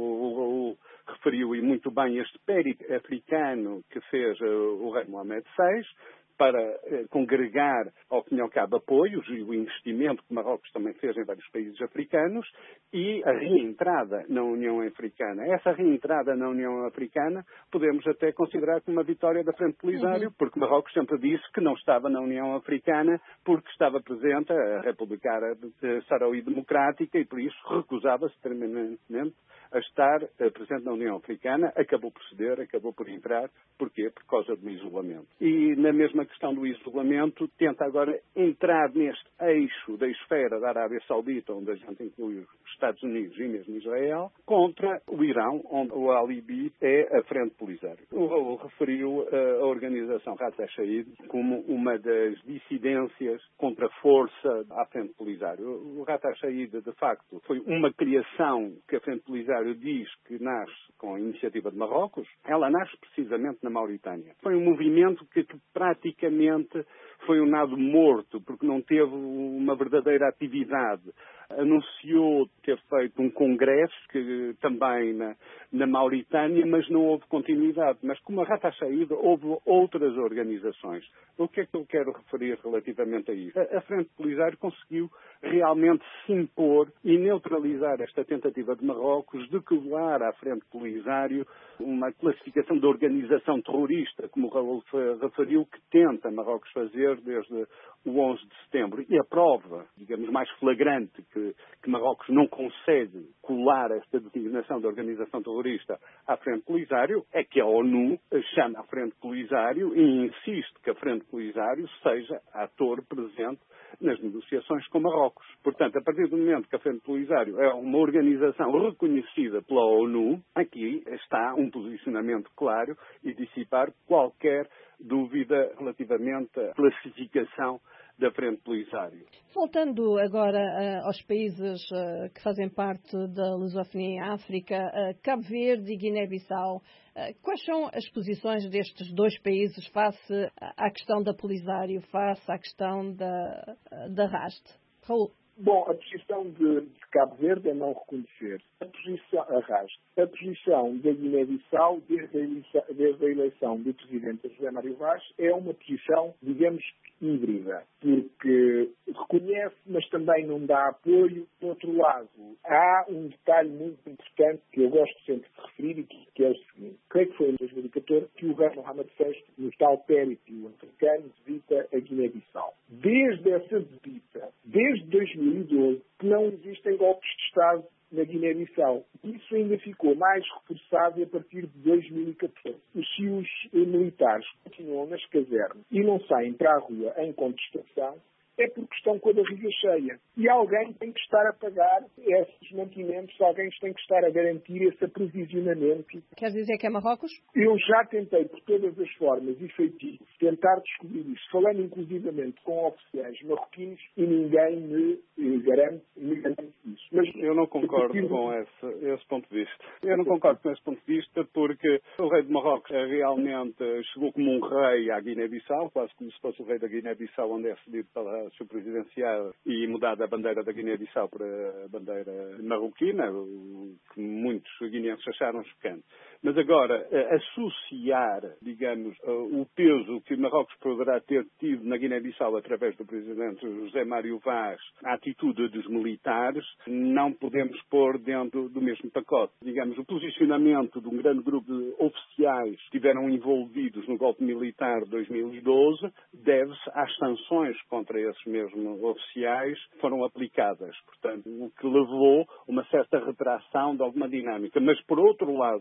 o, o, referiu e muito bem este périplo africano que fez uh, o rei Mohamed seis, para eh, congregar, ao fim e ao cabo, apoios e o investimento que Marrocos também fez em vários países africanos e a reentrada na União Africana. Essa reentrada na União Africana podemos até considerar como uma vitória da Frente Polisário, uhum. porque Marrocos sempre disse que não estava na União Africana porque estava presente a República Árabe Saharaui Democrática e por isso recusava-se terminantemente a estar uh, presente na União Africana, acabou por ceder, acabou por entrar. Porquê? Por causa do isolamento. E na mesma questão do isolamento, tenta agora entrar neste eixo da esfera da Arábia Saudita, onde a gente inclui os Estados Unidos e mesmo Israel, contra o Irão, onde o Alibi é a Frente Polisário. O Raul referiu uh, a organização Ras al-Shaid como uma das dissidências contra a força à Frente Polisário. O Ras al-Shaid, de facto, foi uma criação que a Frente Polisário diz que nasce com a iniciativa de Marrocos. Ela nasce precisamente na Mauritânia. Foi um movimento que, que praticamente foi um nado morto, porque não teve uma verdadeira atividade. Anunciou ter feito um congresso que, também na, na Mauritânia, mas não houve continuidade. Mas como a Ras al-Shaid, houve outras organizações. O que é que eu quero referir relativamente a isso? A, a Frente Polisário conseguiu realmente se impor e neutralizar esta tentativa de Marrocos de colar à Frente Polisário uma classificação de organização terrorista, como o Raul referiu, que tenta Marrocos fazer desde o onze de setembro. E a prova, digamos, mais flagrante que, que Marrocos não consegue colar esta designação de organização terrorista à Frente Polisário é que a ONU chama a Frente Polisário e insiste que a Frente Polisário seja ator presente nas negociações com Marrocos. Portanto, a partir do momento que a Frente Polisário é uma organização reconhecida pela ONU, aqui está um posicionamento claro e dissipar qualquer dúvida relativamente à classificação da Frente Polisário. Voltando agora uh, aos países uh, que fazem parte da lusofonia em África, uh, Cabo Verde e Guiné-Bissau, uh, quais são as posições destes dois países face à questão da Polisário, face à questão da, da Raste? Raul? Bom, a posição de, de Cabo Verde é não reconhecer a posição, a Raste. A posição da Guiné-Bissau, desde a, eleição, desde a eleição do presidente José Mário Vaz, é uma posição, digamos, híbrida, porque reconhece, mas também não dá apoio. Por outro lado, há um detalhe muito importante que eu gosto sempre de referir e que, que é o seguinte. Creio que foi em dois mil e catorze que o rei Mohamed sexto, no tal périplo africano, visita a Guiné-Bissau. Desde essa visita, desde dois mil e doze, que não existem golpes de Estado na Guiné-Bissau. Isso ainda ficou mais reforçado a partir de dois mil e catorze. Se os militares continuam nas casernas e não saem para a rua em contestação, é porque estão com a barriga cheia. E alguém tem que estar a pagar esses mantimentos, alguém tem que estar a garantir esse aprovisionamento. Quer dizer que é Marrocos? Eu já tentei, por todas as formas e feitiços, tentar descobrir isso, falando inclusivamente com oficiais marroquinos, e ninguém me, me garante, me garante isso. Mas eu não concordo eu com esse, esse ponto de vista. Eu não concordo com esse ponto de vista porque o rei de Marrocos realmente chegou como um rei à Guiné-Bissau, quase como se fosse o rei da Guiné-Bissau, onde é cedido pela sua presidencial e mudada a bandeira da Guiné-Bissau para a bandeira marroquina, o que muitos guineenses acharam chocante. Mas agora, associar, digamos, o peso que Marrocos poderá ter tido na Guiné-Bissau através do presidente José Mário Vaz à atitude dos militares, não podemos pôr dentro do mesmo pacote. Digamos, o posicionamento de um grande grupo de oficiais que estiveram envolvidos no golpe militar de dois mil e doze deve-se às sanções contra esses mesmos oficiais que foram aplicadas. Portanto, o que levou uma certa retração de alguma dinâmica. Mas, por outro lado,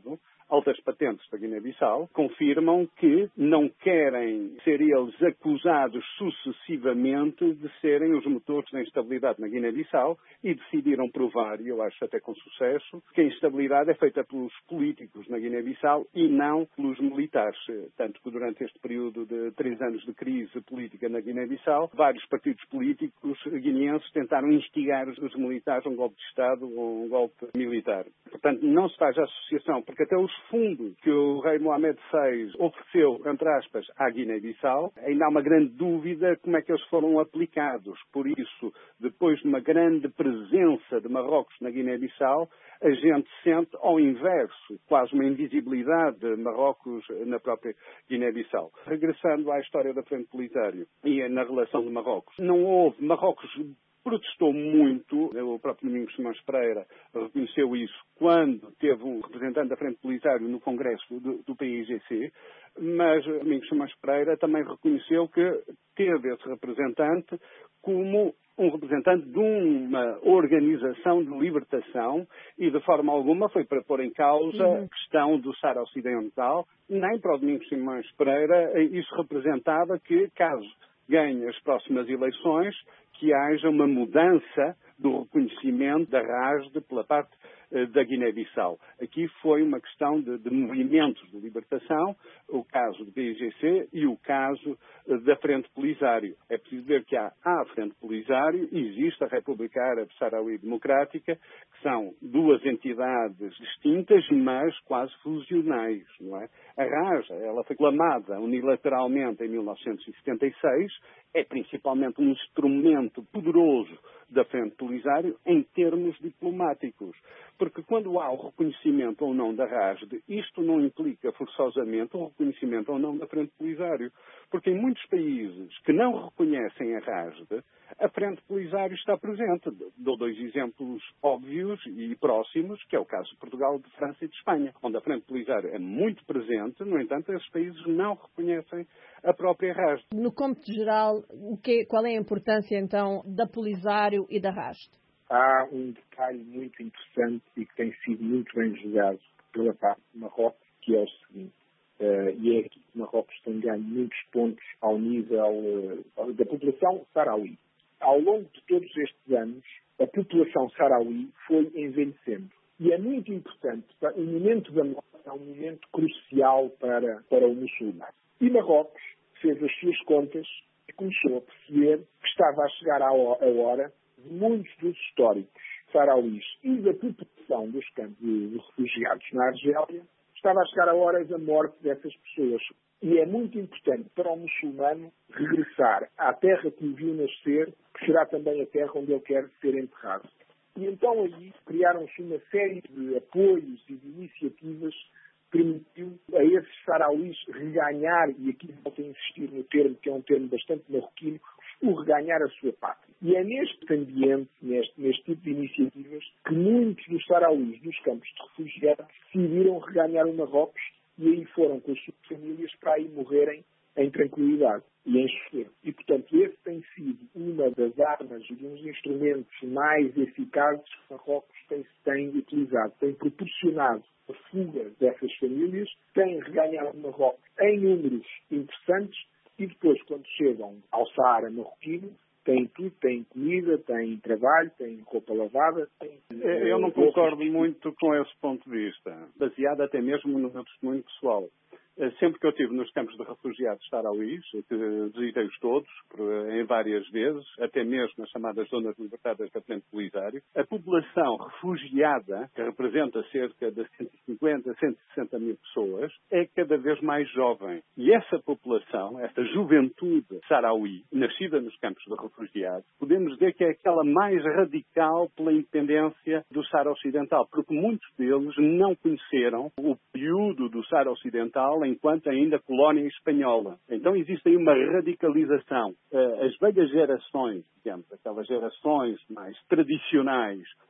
altas patentes da Guiné-Bissau, confirmam que não querem ser eles acusados sucessivamente de serem os motores da instabilidade na Guiné-Bissau e decidiram provar, e eu acho até com sucesso, que a instabilidade é feita pelos políticos na Guiné-Bissau e não pelos militares. Tanto que durante este período de três anos de crise política na Guiné-Bissau, vários partidos políticos guineenses tentaram instigar os militares a um golpe de Estado ou um golpe militar. Portanto, não se faz a associação, porque até os fundos que o rei Mohamed seis ofereceu, entre aspas, à Guiné-Bissau, ainda há uma grande dúvida como é que eles foram aplicados. Por isso, depois de uma grande presença de Marrocos na Guiné-Bissau, a gente sente, ao inverso, quase uma invisibilidade de Marrocos na própria Guiné-Bissau. Regressando à história da Frente Polisário e na relação de Marrocos, não houve... Marrocos protestou muito, o próprio Domingos Simões Pereira reconheceu isso quando teve um representante da Frente Polisário no Congresso do, do P I G C, mas Domingos Simões Pereira também reconheceu que teve esse representante como um representante de uma organização de libertação e de forma alguma foi para pôr em causa uhum. a questão do Saara Ocidental, nem para o Domingos Simões Pereira isso representava que, caso ganhe as próximas eleições, que haja uma mudança do reconhecimento da R A S D pela parte eh, da Guiné-Bissau. Aqui foi uma questão de, de movimentos de libertação, o caso do P I G C e o caso eh, da Frente Polisário. É preciso ver que há a Frente Polisário e existe a República Árabe Saharaui Democrática, que são duas entidades distintas, mas quase fusionais, não é? A R A S D, ela foi clamada unilateralmente em mil novecentos e setenta e seis, é principalmente um instrumento poderoso da Frente Polisário em termos diplomáticos. Porque quando há o reconhecimento ou não da R A S D, isto não implica forçosamente o reconhecimento ou não da Frente Polisário. Porque em muitos países que não reconhecem a R A S D, a Frente Polisário está presente. Dou dois exemplos óbvios e próximos, que é o caso de Portugal, de França e de Espanha, onde a Frente Polisário é muito presente, no entanto, esses países não reconhecem a própria R A S D. No cômputo geral, o que, qual é a importância, então, da Polisário e da R A S D? Há um detalhe muito interessante e que tem sido muito bem jogado pela parte de Marrocos, que é o seguinte, uh, e é aqui que Marrocos tem ganho muitos pontos ao nível uh, da população saharaui. Ao longo de todos estes anos, a população saharaui foi envelhecendo. E é muito importante, o momento da morte é um momento crucial para, para o muçulmano. E Marrocos fez as suas contas e começou a perceber que estava a chegar a hora de muitos dos históricos saharauis e da população dos campos de refugiados na Argélia, estava a chegar a hora da morte dessas pessoas. E é muito importante para o muçulmano regressar à terra que o viu nascer, que será também a terra onde ele quer ser enterrado. E então aí criaram-se uma série de apoios e de iniciativas que permitiu a esses saharauis reganhar, e aqui volto a insistir no termo, que é um termo bastante marroquino, o reganhar a sua pátria. E é neste ambiente, neste, neste tipo de iniciativas, que muitos dos saharauis dos campos de refugiados decidiram reganhar o Marrocos e aí foram com as suas famílias para aí morrerem em tranquilidade e em sossego. E, portanto, esse tem sido uma das armas e um dos instrumentos mais eficazes que Marrocos tem, tem utilizado. Tem proporcionado a fuga dessas famílias, tem reganhado o Marrocos em números interessantes e depois, quando chegam ao Saara marroquino, têm tudo, têm comida, têm trabalho, têm roupa lavada. Têm... Eu não concordo muito com esse ponto de vista, baseado até mesmo no meu testemunho pessoal. Sempre que eu estive nos campos de refugiados saharauis, que visitei-os todos, em várias vezes, até mesmo nas chamadas zonas libertadas da Frente Polisário, a população refugiada, que representa cerca de cento e cinquenta, cento e sessenta mil pessoas, é cada vez mais jovem. E essa população, essa juventude saharaui, nascida nos campos de refugiados, podemos dizer que é aquela mais radical pela independência do Saara Ocidental, porque muitos deles não conheceram o período do Saara Ocidental enquanto ainda colónia espanhola. Então existe aí uma radicalização. As velhas gerações, digamos, aquelas gerações mais tradicionais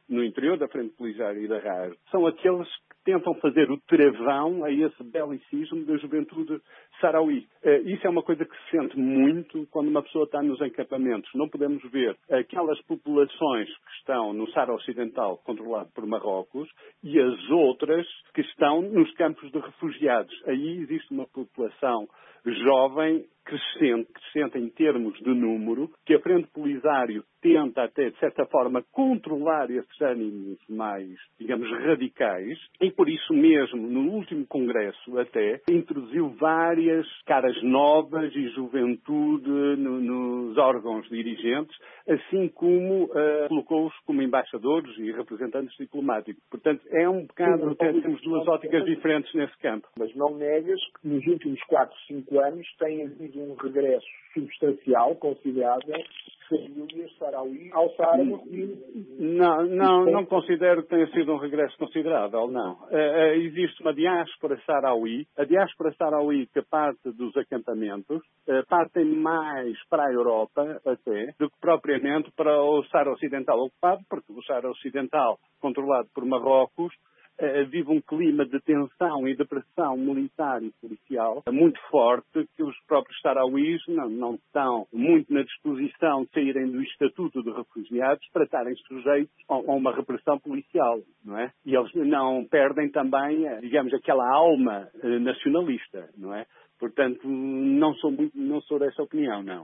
no interior da Frente Polisário e da R A S, são aqueles que tentam fazer o travão a esse belicismo da juventude sarauí. Isso é uma coisa que se sente muito quando uma pessoa está nos acampamentos. Não podemos ver aquelas populações que estão no Saara Ocidental, controlado por Marrocos, e as outras que estão nos campos de refugiados. Aí existe uma população jovem crescente, crescente em termos de número, que a Frente Polisário tenta até, de certa forma, controlar esses ânimos mais, digamos, radicais, e por isso mesmo, no último congresso até, introduziu várias caras novas e juventude no, nos órgãos dirigentes, assim como uh, colocou-os como embaixadores e representantes diplomáticos. Portanto, é um bocado, temos duas óticas diferentes nesse campo. Mas não negas que nos últimos quatro, cinco anos tem havido um regresso substancial, considerável, de famílias sarauí ao Saara marroquino. Não, não, não considero que tenha sido um regresso considerável, não. Uh, uh, existe uma diáspora sarauí, a diáspora sarauí que parte dos acampamentos, uh, partem mais para a Europa até, do que propriamente para o Saara Ocidental ocupado, porque o Saara Ocidental, controlado por Marrocos, vive um clima de tensão e de pressão militar e policial muito forte, que os próprios sarauís não, não estão muito na disposição de saírem do estatuto de refugiados para estarem sujeitos a, a uma repressão policial, não é? E eles não perdem também, digamos, aquela alma nacionalista, não é? Portanto, não sou muito, não sou dessa opinião, não.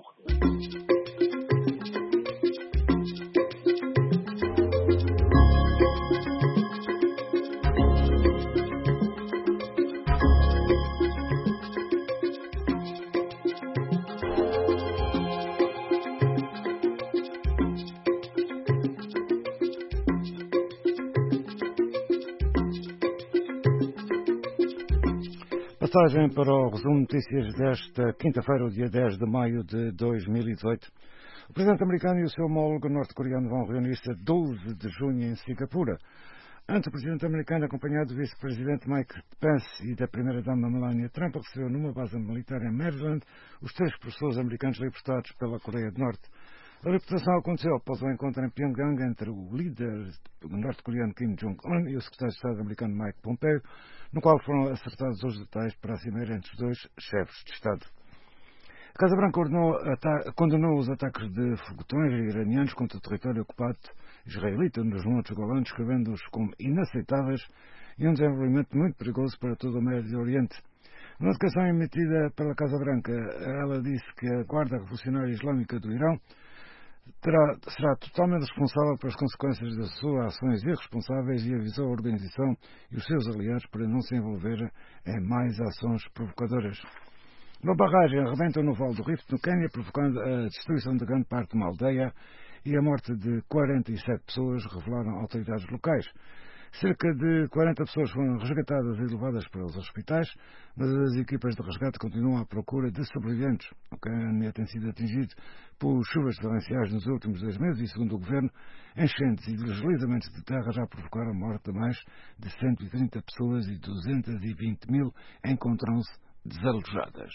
Passagem para o resumo de notícias desta quinta-feira, o dia dez de maio de dois mil e dezoito. O presidente americano e o seu homólogo norte-coreano vão reunir-se a doze de junho em Singapura. Antes, o presidente americano, acompanhado do vice-presidente Mike Pence e da primeira-dama Melania Trump, recebeu numa base militar em Maryland os três professores americanos libertados pela Coreia do Norte. A libertação aconteceu após o encontro em Pyongyang entre o líder norte-coreano Kim Jong-un e o secretário de Estado americano Mike Pompeo, no qual foram acertados os detalhes para a cimeira entre os dois chefes de Estado. A Casa Branca ordenou, condenou os ataques de foguetões iranianos contra o território ocupado israelita nos Montes Golã, descrevendo-os como inaceitáveis e um desenvolvimento muito perigoso para todo o Médio Oriente. Numa declaração emitida pela Casa Branca, ela disse que a Guarda Revolucionária Islâmica do Irão Terá, será totalmente responsável pelas consequências das suas ações irresponsáveis e avisou a organização e os seus aliados para não se envolver em mais ações provocadoras. Uma barragem arrebenta no Vale do Rift, no Quênia, provocando a destruição de grande parte de uma aldeia e a morte de quarenta e sete pessoas, revelaram autoridades locais. Cerca de quarenta pessoas foram resgatadas e levadas para os hospitais, mas as equipas de resgate continuam à procura de sobreviventes. O Quênia tem sido atingido por chuvas torrenciais nos últimos dois meses e, segundo o governo, enchentes e deslizamentos de terra já provocaram a morte de mais de cento e trinta pessoas e duzentos e vinte mil encontram-se desalojadas.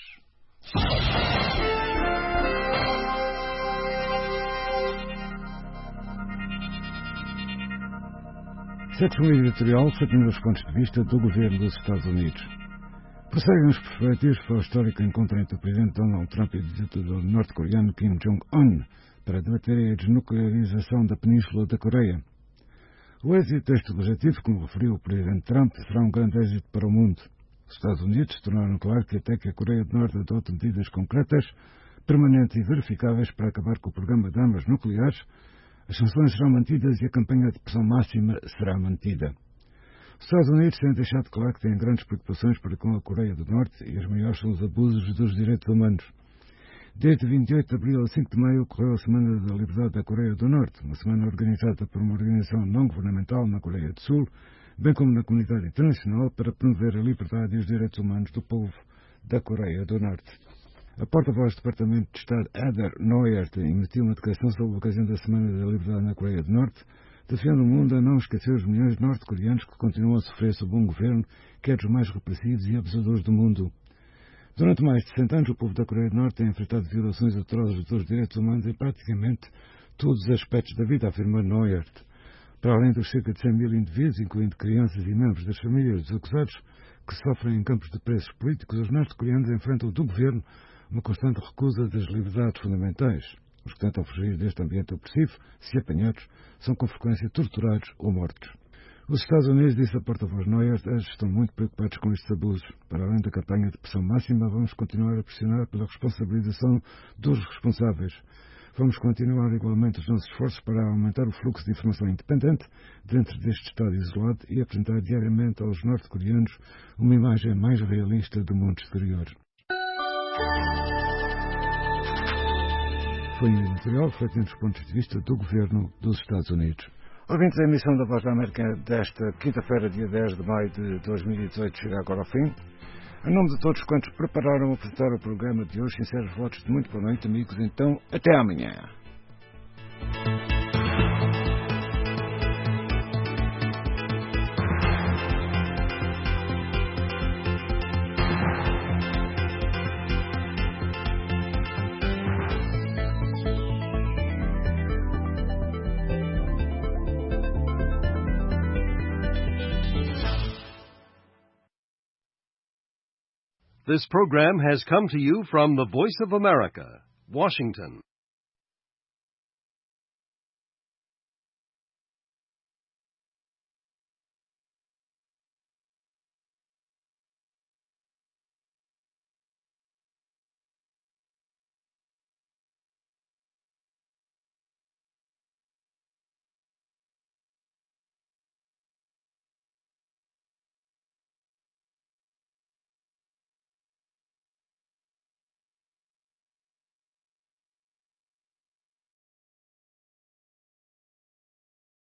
Seção editorial feita nos pontos de vista do governo dos Estados Unidos. Prosseguem os preparativos para o histórico encontro entre o presidente Donald Trump e o ditador norte-coreano Kim Jong-un para debater a desnuclearização da Península da Coreia. O êxito deste objetivo, como referiu o presidente Trump, será um grande êxito para o mundo. Os Estados Unidos tornaram claro que até que a Coreia do Norte adote medidas concretas, permanentes e verificáveis para acabar com o programa de armas nucleares, as sanções serão mantidas e a campanha de pressão máxima será mantida. Os Estados Unidos têm deixado claro que têm grandes preocupações para com a Coreia do Norte e as maiores são os abusos dos direitos humanos. Desde vinte e oito de abril a cinco de maio ocorreu a Semana da Liberdade da Coreia do Norte, uma semana organizada por uma organização não-governamental na Coreia do Sul, bem como na comunidade internacional, para promover a liberdade e os direitos humanos do povo da Coreia do Norte. A porta-voz do Departamento de Estado, Heather Nauert, emitiu uma declaração sobre a ocasião da Semana da Liberdade na Coreia do Norte, desafiando o mundo a não esquecer os milhões de norte-coreanos que continuam a sofrer sob um governo que é dos mais repressivos e abusadores do mundo. Durante mais de sessenta anos, o povo da Coreia do Norte tem enfrentado violações atrozes dos direitos humanos em praticamente todos os aspectos da vida, afirmou Nauert. Para além dos cerca de cem mil indivíduos, incluindo crianças e membros das famílias dos acusados, que sofrem em campos de presos políticos, os norte-coreanos enfrentam do governo uma constante recusa das liberdades fundamentais. Os que tentam fugir deste ambiente opressivo, se apanhados, são com frequência torturados ou mortos. Os Estados Unidos, disse a porta-voz Neuer, estão muito preocupados com estes abusos. Para além da campanha de pressão máxima, vamos continuar a pressionar pela responsabilização dos responsáveis. Vamos continuar igualmente os nossos esforços para aumentar o fluxo de informação independente dentro deste Estado isolado e apresentar diariamente aos norte-coreanos uma imagem mais realista do mundo exterior. Foi um editorial feito entre os pontos de vista do governo dos Estados Unidos. Ouvintes, a emissão da Voz da América desta quinta-feira, dia dez de maio de dois mil e dezoito, chega agora ao fim. Em nome de todos quantos prepararam a apresentar o programa de hoje, sinceros votos de muito boa noite, amigos. Então, até amanhã. This program has come to you from the Voice of America, Washington.